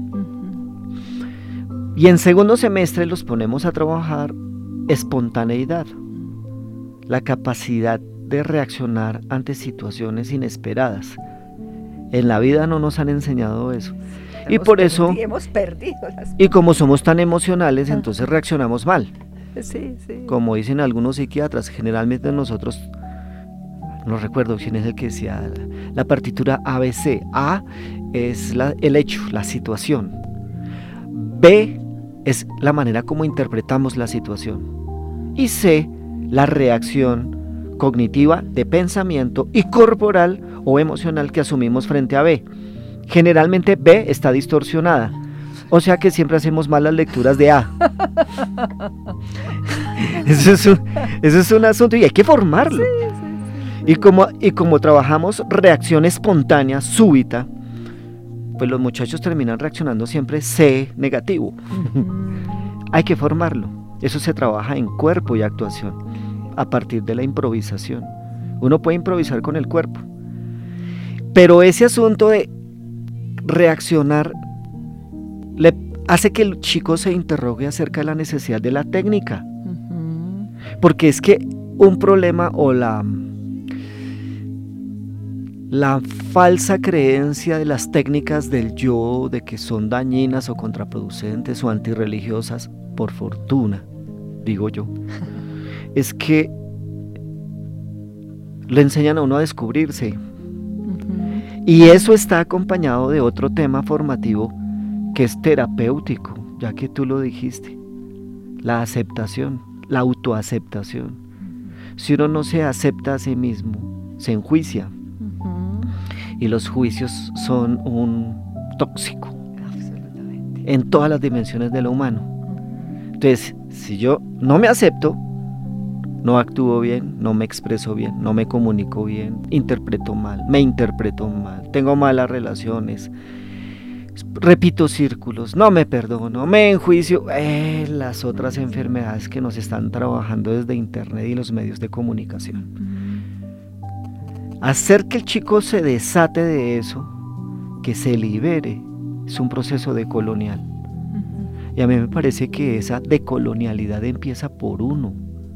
Uh-huh. Y en segundo semestre los ponemos a trabajar espontaneidad, la capacidad de reaccionar ante situaciones inesperadas. En la vida no nos han enseñado eso. Hemos y por eso, perdido, hemos perdido las... y como somos tan emocionales, entonces reaccionamos mal. Sí, sí. Como dicen algunos psiquiatras, generalmente nosotros, no recuerdo quién es el que decía, la, la partitura A B C. A es la, el hecho, la situación. B es la manera como interpretamos la situación. Y C, la reacción cognitiva de pensamiento y corporal o emocional que asumimos frente a B. Generalmente B está distorsionada, o sea que siempre hacemos malas lecturas de A. Eso es un, eso es un asunto y hay que formarlo. Sí, sí, sí. Y, como, y como trabajamos reacción espontánea, súbita, pues los muchachos terminan reaccionando siempre C negativo. Uh-huh. Hay que formarlo. Eso se trabaja en cuerpo y actuación, a partir de la improvisación. Uno puede improvisar con el cuerpo, pero ese asunto de reaccionar le hace que el chico se interrogue acerca de la necesidad de la técnica, uh-huh. Porque es que un problema o la la falsa creencia de las técnicas del yo, de que son dañinas o contraproducentes o antirreligiosas, por fortuna, digo yo, es que le enseñan a uno a descubrirse. Y eso está acompañado de otro tema formativo que es terapéutico, ya que tú lo dijiste, la aceptación, la autoaceptación. Si uno no se acepta a sí mismo, se enjuicia. Uh-huh. Y los juicios son un tóxico. Absolutamente. En todas las dimensiones de lo humano. Entonces, si yo no me acepto, no actúo bien, no me expreso bien, no me comunico bien, interpreto mal, me interpreto mal, tengo malas relaciones, repito círculos, no me perdono, me enjuicio, eh, las otras enfermedades que nos están trabajando desde internet y los medios de comunicación. Hacer que el chico se desate de eso, que se libere, es un proceso decolonial. Y a mí me parece que esa decolonialidad empieza por uno.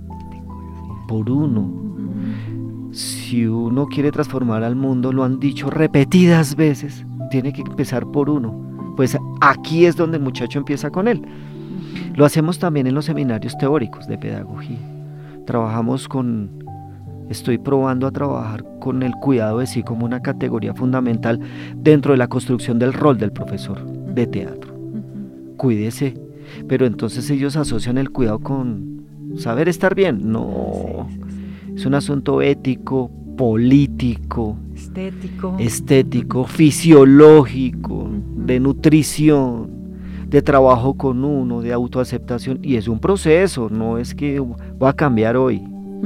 Por uno. Si uno quiere transformar al mundo, lo han dicho repetidas veces, tiene que empezar por uno. Pues aquí es donde el muchacho empieza con él. Lo hacemos también en los seminarios teóricos de pedagogía. Trabajamos con, estoy probando a trabajar con el cuidado de sí como una categoría fundamental dentro de la construcción del rol del profesor de teatro. Cuídese, pero entonces ellos asocian el cuidado con saber estar bien. No, es un asunto ético, político, estético, estético, fisiológico, de nutrición, de trabajo con uno, de autoaceptación, y es un proceso, no es que va a cambiar hoy. Uh-huh.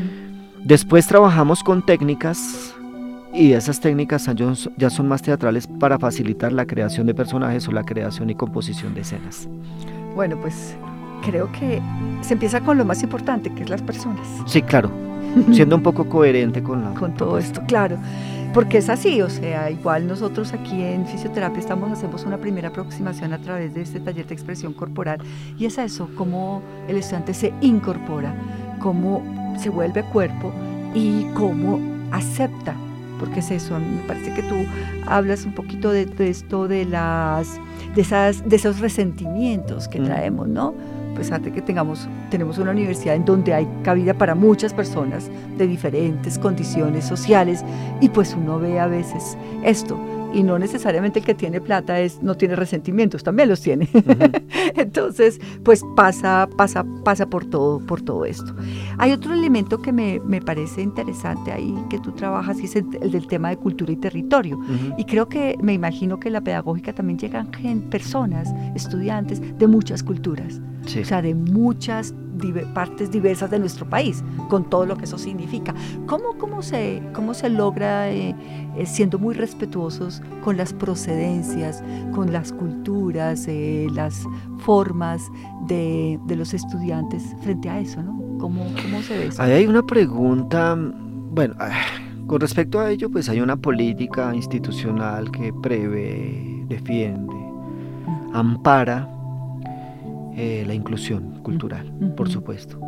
Después trabajamos con técnicas, y esas técnicas ya son más teatrales para facilitar la creación de personajes o la creación y composición de escenas. Bueno, pues creo que se empieza con lo más importante, que es las personas. Sí, claro, siendo un poco coherente con la... Con todo esto, claro, porque es así, o sea, igual nosotros aquí en fisioterapia estamos, hacemos una primera aproximación a través de este taller de expresión corporal, y es eso, cómo el estudiante se incorpora, cómo se vuelve cuerpo y cómo acepta, porque es eso, a mí me parece que tú hablas un poquito de, de esto, de las, de esas, de esos resentimientos que traemos, ¿no? A pesar de que tengamos, tenemos una universidad en donde hay cabida para muchas personas de diferentes condiciones sociales, y pues uno ve a veces esto, y no necesariamente el que tiene plata es, no tiene resentimientos, también los tiene. Uh-huh. Entonces, pues pasa, pasa, pasa por todo, por todo esto. Hay otro elemento que me, me parece interesante ahí que tú trabajas, y es el, el del tema de cultura y territorio. Uh-huh. Y creo que, me imagino que en la pedagógica también llegan gen, personas, estudiantes de muchas culturas. Sí. O sea, de muchas diver, partes diversas de nuestro país, con todo lo que eso significa. ¿Cómo, cómo, se, cómo se logra, eh, eh, siendo muy respetuosos con las procedencias, con las culturas, eh, las formas de, de los estudiantes frente a eso, ¿no? ¿Cómo, cómo se ve eso? Ahí hay una pregunta, bueno, con respecto a ello, pues hay una política institucional que prevé, defiende, uh-huh. ampara Eh, la inclusión cultural, uh-huh. por supuesto.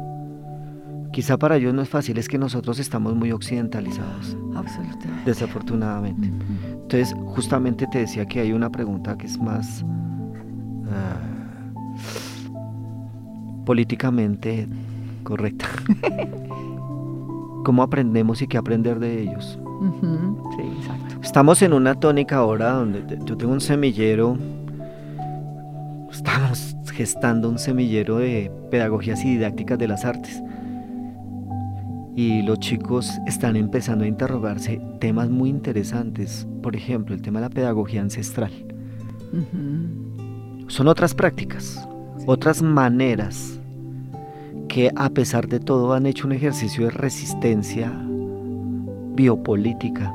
Quizá para ellos no es fácil, es que nosotros estamos muy occidentalizados. Absolutamente. Desafortunadamente. Uh-huh. Entonces, justamente te decía que hay una pregunta que es más uh, políticamente correcta. ¿Cómo aprendemos y qué aprender de ellos? Uh-huh. Sí, exacto. Estamos en una tónica ahora donde yo tengo un semillero, estamos gestando un semillero de pedagogías y didácticas de las artes, y los chicos están empezando a interrogarse temas muy interesantes, por ejemplo el tema de la pedagogía ancestral. Uh-huh. Son otras prácticas, sí. otras maneras que a pesar de todo han hecho un ejercicio de resistencia biopolítica,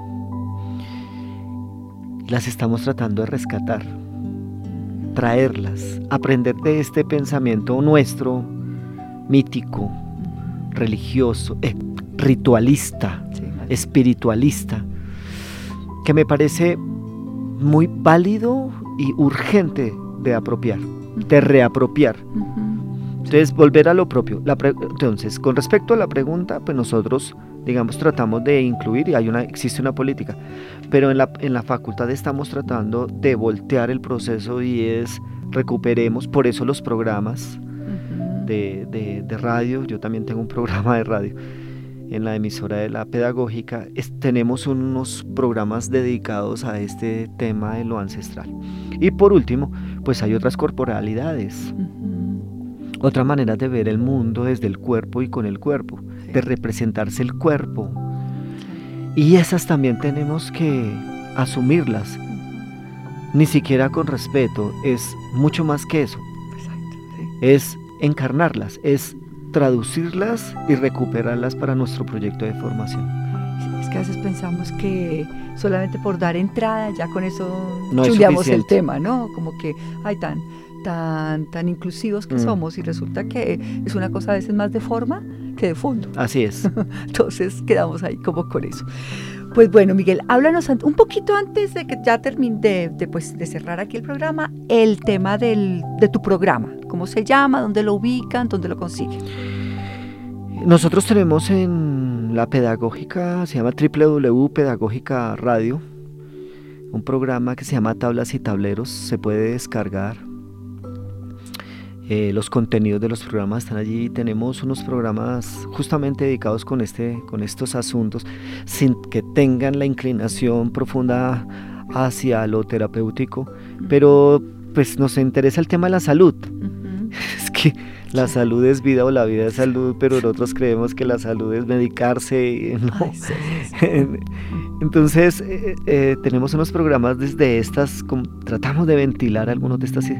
las estamos tratando de rescatar, traerlas, aprender de este pensamiento nuestro, mítico, religioso, eh, ritualista, sí, espiritualista, que me parece muy válido y urgente de apropiar, uh-huh. de reapropiar. Uh-huh. Entonces, volver a lo propio. La pre- Entonces, con respecto a la pregunta, pues nosotros, digamos, tratamos de incluir, y hay una, existe una política, pero en la, en la facultad estamos tratando de voltear el proceso, y es recuperemos, por eso los programas uh-huh. de, de, de radio, yo también tengo un programa de radio en la emisora de la pedagógica, es, tenemos unos programas dedicados a este tema de lo ancestral. Y por último, pues hay otras corporalidades, uh-huh. otras maneras de ver el mundo desde el cuerpo y con el cuerpo, sí. de representarse el cuerpo, y esas también tenemos que asumirlas, ni siquiera con respeto, es mucho más que eso. Exacto, sí. Es encarnarlas, es traducirlas y recuperarlas para nuestro proyecto de formación. Es que a veces pensamos que solamente por dar entrada ya con eso no chuleamos el tema, ¿no? Como que, ay, tan, tan, tan inclusivos que mm. somos, y resulta que es una cosa a veces más de forma que de fondo. Así es. Entonces quedamos ahí como con eso. Pues bueno, Miguel, háblanos un poquito antes de que ya termine de, de, pues, de cerrar aquí el programa, el tema del, de tu programa. ¿Cómo se llama? ¿Dónde lo ubican? ¿Dónde lo consiguen? Nosotros tenemos en la pedagógica, se llama doble u doble u doble u punto pedagógica radio, un programa que se llama Tablas y Tableros, se puede descargar. Eh, los contenidos de los programas están allí. Tenemos unos programas justamente dedicados con, este, con estos asuntos, sin que tengan la inclinación profunda hacia lo terapéutico, uh-huh. pero pues nos interesa el tema de la salud. Uh-huh. Es que la salud es vida o la vida es salud, pero nosotros creemos que la salud es medicarse, ¿no? Ay, sí, sí, sí. Entonces eh, eh, tenemos unos programas desde estas, como, tratamos de ventilar algunos de estas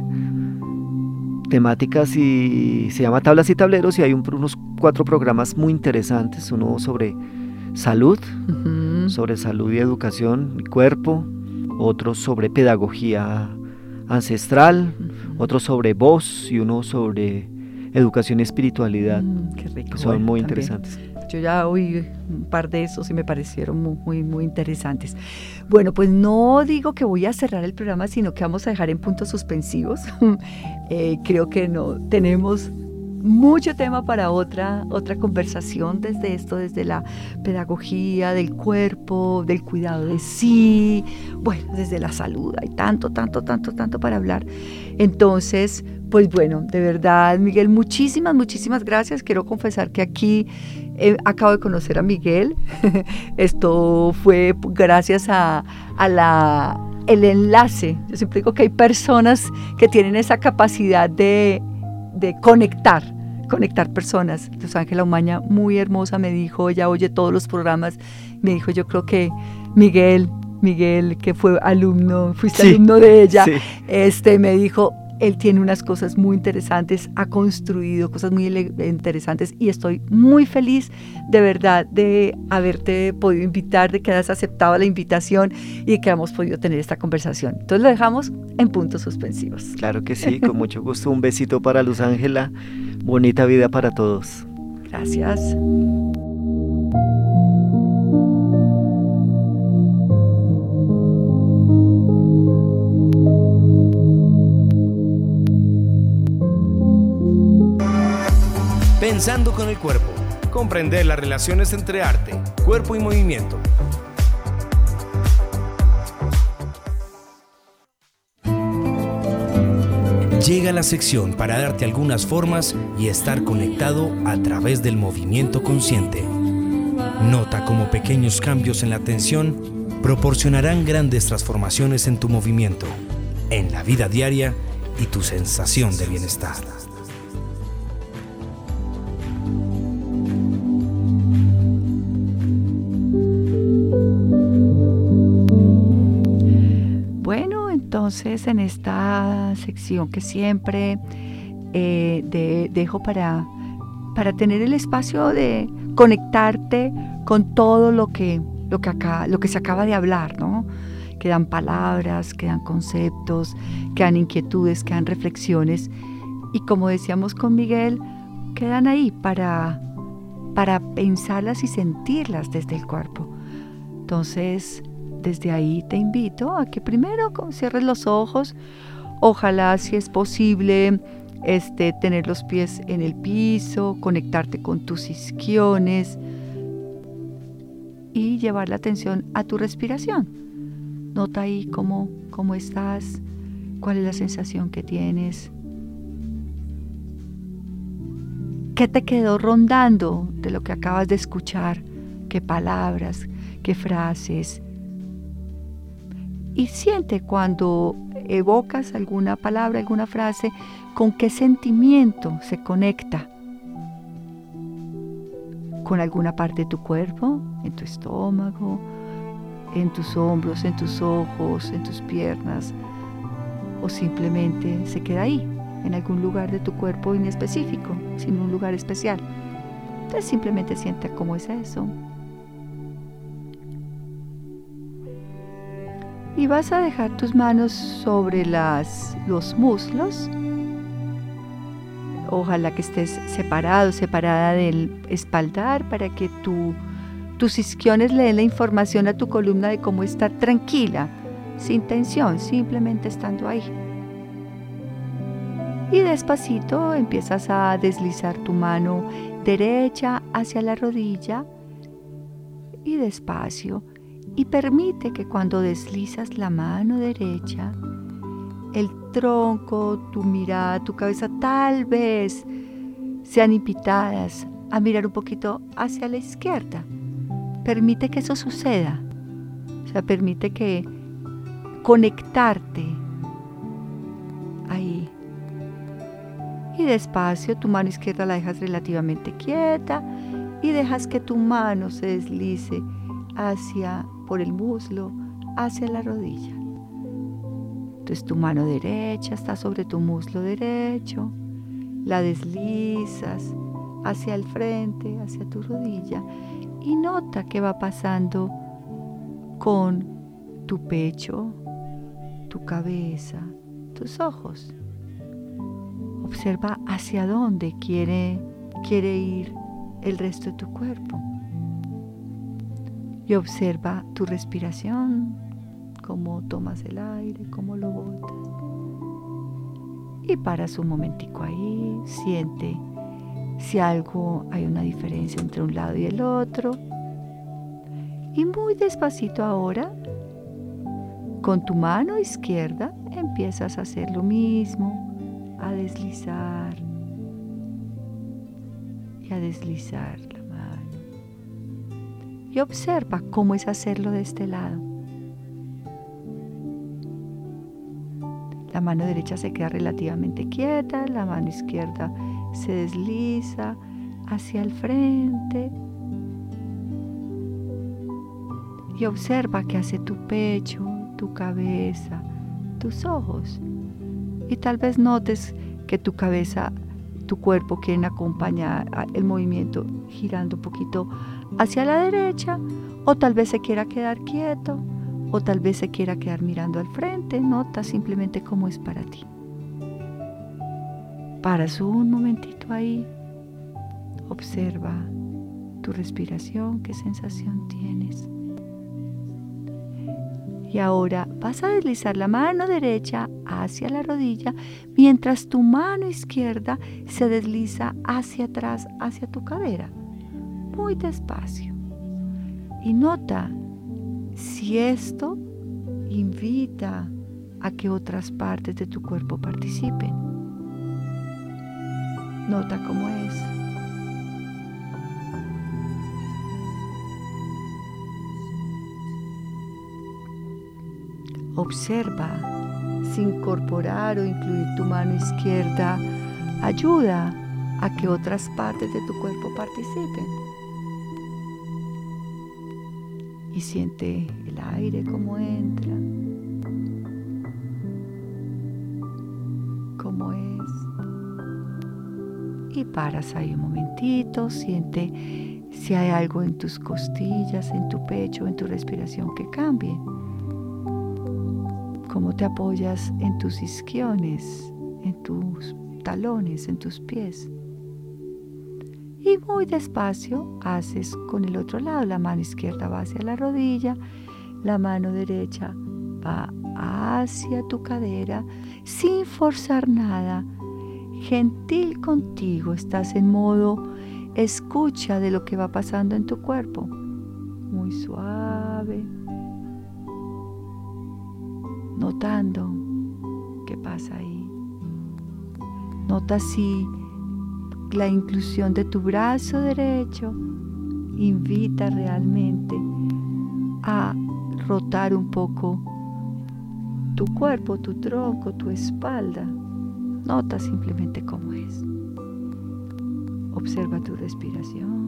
temáticas, y se llama Tablas y Tableros, y hay un, unos cuatro programas muy interesantes, uno sobre salud, uh-huh. sobre salud y educación y cuerpo, otro sobre pedagogía ancestral, uh-huh. otro sobre voz y uno sobre educación y espiritualidad. Mm, qué rico. Son bueno, muy también. Interesantes. Yo ya oí un par de esos y me parecieron muy, muy, muy interesantes. Bueno, pues no digo que voy a cerrar el programa, sino que vamos a dejar en puntos suspensivos. eh, creo que no tenemos mucho tema para otra, otra conversación desde esto, desde la pedagogía del cuerpo, del cuidado de sí, bueno, desde la salud. Hay tanto, tanto, tanto, tanto para hablar. Entonces, pues bueno, de verdad, Miguel, muchísimas, muchísimas gracias. Quiero confesar que aquí eh, acabo de conocer a Miguel. Esto fue gracias a, a la, el enlace. Yo siempre digo que hay personas que tienen esa capacidad de, de conectar, conectar personas. Entonces Ángela Umaña, muy hermosa, me dijo, ella oye todos los programas, me dijo, yo creo que Miguel, Miguel, que fue alumno, fuiste sí, alumno de ella, sí. este, me dijo, él tiene unas cosas muy interesantes, ha construido cosas muy interesantes, y estoy muy feliz de verdad de haberte podido invitar, de que hayas aceptado la invitación y de que hemos podido tener esta conversación. Entonces lo dejamos en puntos suspensivos. Claro que sí, con mucho gusto. Un besito para Luz Ángela, bonita vida para todos. Gracias. Pensando con el cuerpo, comprender las relaciones entre arte, cuerpo y movimiento. Llega la sección para darte algunas formas y estar conectado a través del movimiento consciente. Nota cómo pequeños cambios en la atención proporcionarán grandes transformaciones en tu movimiento, en la vida diaria y tu sensación de bienestar. Entonces, en esta sección que siempre eh, de, dejo para, para tener el espacio de conectarte con todo lo que, lo que, acá, lo que se acaba de hablar, ¿no? Quedan palabras, quedan conceptos, quedan inquietudes, quedan reflexiones, y como decíamos con Miguel, quedan ahí para, para pensarlas y sentirlas desde el cuerpo. Entonces, desde ahí te invito a que primero cierres los ojos, ojalá si es posible este, tener los pies en el piso, conectarte con tus isquiones y llevar la atención a tu respiración. Nota ahí cómo, cómo estás, cuál es la sensación que tienes, qué te quedó rondando de lo que acabas de escuchar, qué palabras, qué frases. Y siente cuando evocas alguna palabra, alguna frase, con qué sentimiento se conecta. Con alguna parte de tu cuerpo, en tu estómago, en tus hombros, en tus ojos, en tus piernas, o simplemente se queda ahí, en algún lugar de tu cuerpo inespecífico, sin un lugar especial. Entonces simplemente siente cómo es eso. Y vas a dejar tus manos sobre las, los muslos. Ojalá que estés separado, separada del espaldar para que tu, tus isquiones le den la información a tu columna de cómo estar tranquila, sin tensión, simplemente estando ahí. Y despacito empiezas a deslizar tu mano derecha hacia la rodilla y despacio. Y permite que cuando deslizas la mano derecha, el tronco, tu mirada, tu cabeza tal vez sean invitadas a mirar un poquito hacia la izquierda. Permite que eso suceda. O sea, permite que conectarte ahí. Y despacio tu mano izquierda la dejas relativamente quieta y dejas que tu mano se deslice hacia, por el muslo, hacia la rodilla. Entonces tu mano derecha está sobre tu muslo derecho, la deslizas hacia el frente, hacia tu rodilla y nota qué va pasando con tu pecho, tu cabeza, tus ojos. Observa hacia dónde quiere, quiere ir el resto de tu cuerpo. Y observa tu respiración, cómo tomas el aire, cómo lo botas. Y paras un momentico ahí, siente si algo, hay una diferencia entre un lado y el otro. Y muy despacito ahora, con tu mano izquierda, empiezas a hacer lo mismo, a deslizar y a deslizar la mano. Y observa cómo es hacerlo de este lado. La mano derecha se queda relativamente quieta, la mano izquierda se desliza hacia el frente. Y observa qué hace tu pecho, tu cabeza, tus ojos. Y tal vez notes que tu cabeza, tu cuerpo quieren acompañar el movimiento girando un poquito hacia la derecha, o tal vez se quiera quedar quieto, o tal vez se quiera quedar mirando al frente. Nota simplemente cómo es para ti. Paras un momentito ahí, observa tu respiración, qué sensación tienes. Y ahora vas a deslizar la mano derecha hacia la rodilla, mientras tu mano izquierda se desliza hacia atrás, hacia tu cadera, muy despacio. Y nota si esto invita a que otras partes de tu cuerpo participen. Nota cómo es. Observa si incorporar o incluir tu mano izquierda ayuda a que otras partes de tu cuerpo participen. Y siente el aire como entra, cómo es. Y paras ahí un momentito, siente si hay algo en tus costillas, en tu pecho, en tu respiración que cambie. Cómo te apoyas en tus isquiones, en tus talones, en tus pies. Y muy despacio haces con el otro lado. La mano izquierda va hacia la rodilla, la mano derecha va hacia tu cadera, sin forzar nada. Gentil contigo, estás en modo escucha de lo que va pasando en tu cuerpo. Muy suave. Notando qué pasa ahí. Nota si la inclusión de tu brazo derecho invita realmente a rotar un poco tu cuerpo, tu tronco, tu espalda. Nota simplemente cómo es. Observa tu respiración.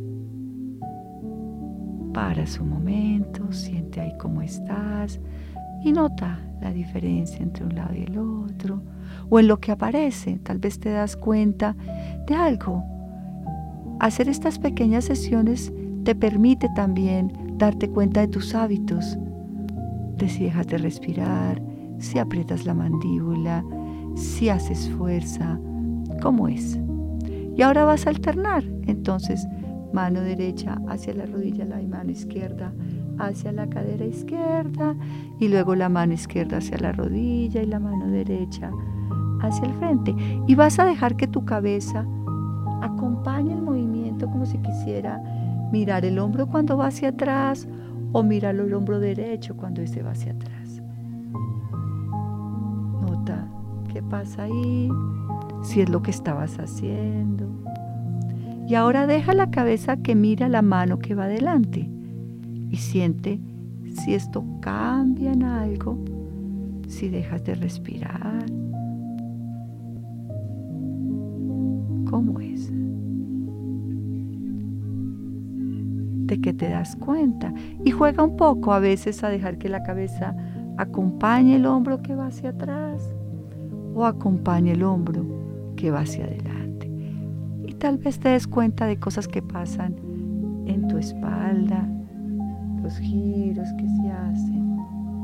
Paras un momento, siente ahí cómo estás, y nota la diferencia entre un lado y el otro, o en lo que aparece. Tal vez te das cuenta de algo. Hacer estas pequeñas sesiones te permite también darte cuenta de tus hábitos, de si dejas de respirar, si aprietas la mandíbula, si haces fuerza, cómo es. Y ahora vas a alternar, entonces mano derecha hacia la rodilla, la mano izquierda hacia la cadera izquierda, y luego la mano izquierda hacia la rodilla y la mano derecha hacia el frente. Y vas a dejar que tu cabeza acompañe el movimiento como si quisiera mirar el hombro cuando va hacia atrás o mirar el hombro derecho cuando ese va hacia atrás. Nota qué pasa ahí, si es lo que estabas haciendo. Y ahora deja la cabeza que mira la mano que va adelante y siente si esto cambia en algo, si dejas de respirar. ¿Cómo es? ¿De qué te das cuenta? Y juega un poco a veces a dejar que la cabeza acompañe el hombro que va hacia atrás o acompañe el hombro que va hacia adelante. Y tal vez te des cuenta de cosas que pasan en tu espalda, los giros que se hacen.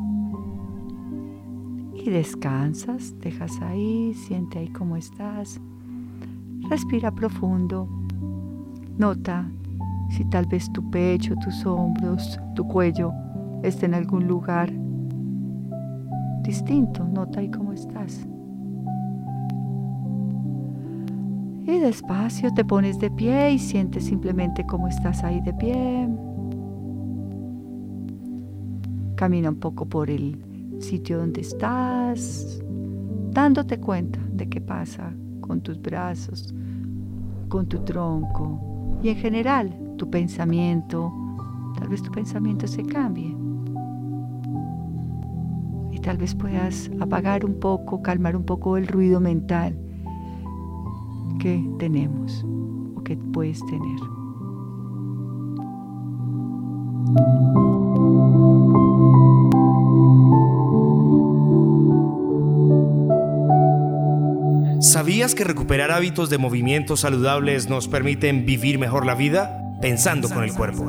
Y descansas, dejas ahí, siente ahí cómo estás. Respira profundo. Nota si tal vez tu pecho, tus hombros, tu cuello está en algún lugar distinto. Nota ahí cómo estás. Y despacio te pones de pie y sientes simplemente cómo estás ahí de pie. Camina un poco por el sitio donde estás, dándote cuenta de qué pasa con tus brazos, con tu tronco y en general tu pensamiento. Tal vez tu pensamiento se cambie y tal vez puedas apagar un poco, calmar un poco el ruido mental que tenemos o que puedes tener. ¿Sabías que recuperar hábitos de movimientos saludables nos permiten vivir mejor la vida? Pensando con el cuerpo.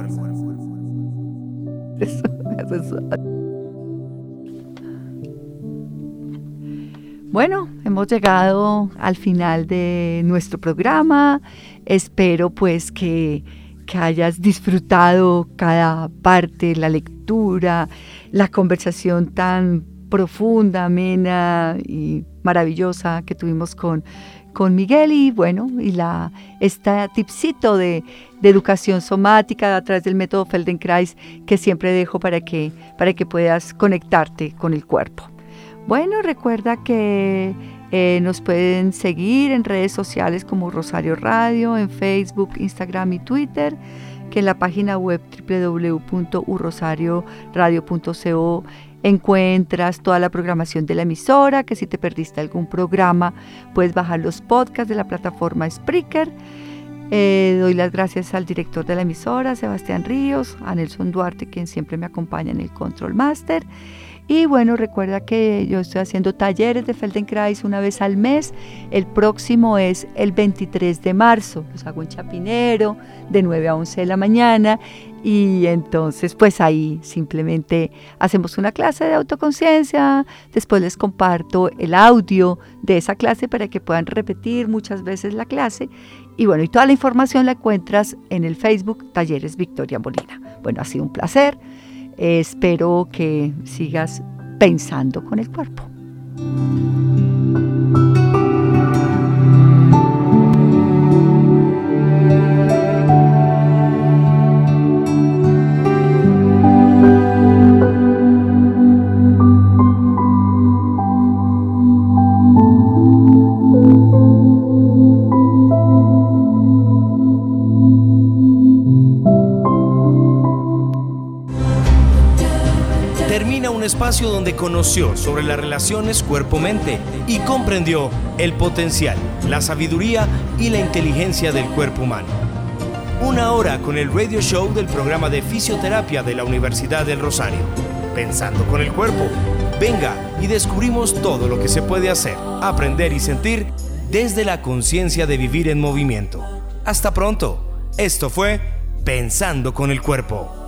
Bueno, hemos llegado al final de nuestro programa. Espero pues que, que hayas disfrutado cada parte, la lectura, la conversación tan profunda, amena y maravillosa que tuvimos con, con Miguel, y bueno, y la este tipcito de, de educación somática a través del método Feldenkrais que siempre dejo para que, para que puedas conectarte con el cuerpo. Bueno, recuerda que eh, nos pueden seguir en redes sociales como Rosario Radio, en Facebook, Instagram y Twitter, que en la página web doble u doble u doble u punto u rosario radio punto co encuentras toda la programación de la emisora, que si te perdiste algún programa puedes bajar los podcasts de la plataforma Spreaker. Eh, doy las gracias al director de la emisora, Sebastián Ríos, a Nelson Duarte, quien siempre me acompaña en el Control Master. Y bueno, recuerda que yo estoy haciendo talleres de Feldenkrais una vez al mes. El próximo es el veintitrés de marzo. Los hago en Chapinero, de nueve a once de la mañana. Y entonces, pues ahí simplemente hacemos una clase de autoconciencia. Después les comparto el audio de esa clase para que puedan repetir muchas veces la clase. Y bueno, y toda la información la encuentras en el Facebook Talleres Victoria Molina. Bueno, ha sido un placer. Eh, espero que sigas pensando con el cuerpo. Espacio donde conoció sobre las relaciones cuerpo-mente y comprendió el potencial, la sabiduría y la inteligencia del cuerpo humano. Una hora con el radio show del programa de fisioterapia de la Universidad del Rosario. Pensando con el cuerpo. Venga y descubrimos todo lo que se puede hacer, aprender y sentir desde la conciencia de vivir en movimiento. Hasta pronto. Esto fue Pensando con el Cuerpo.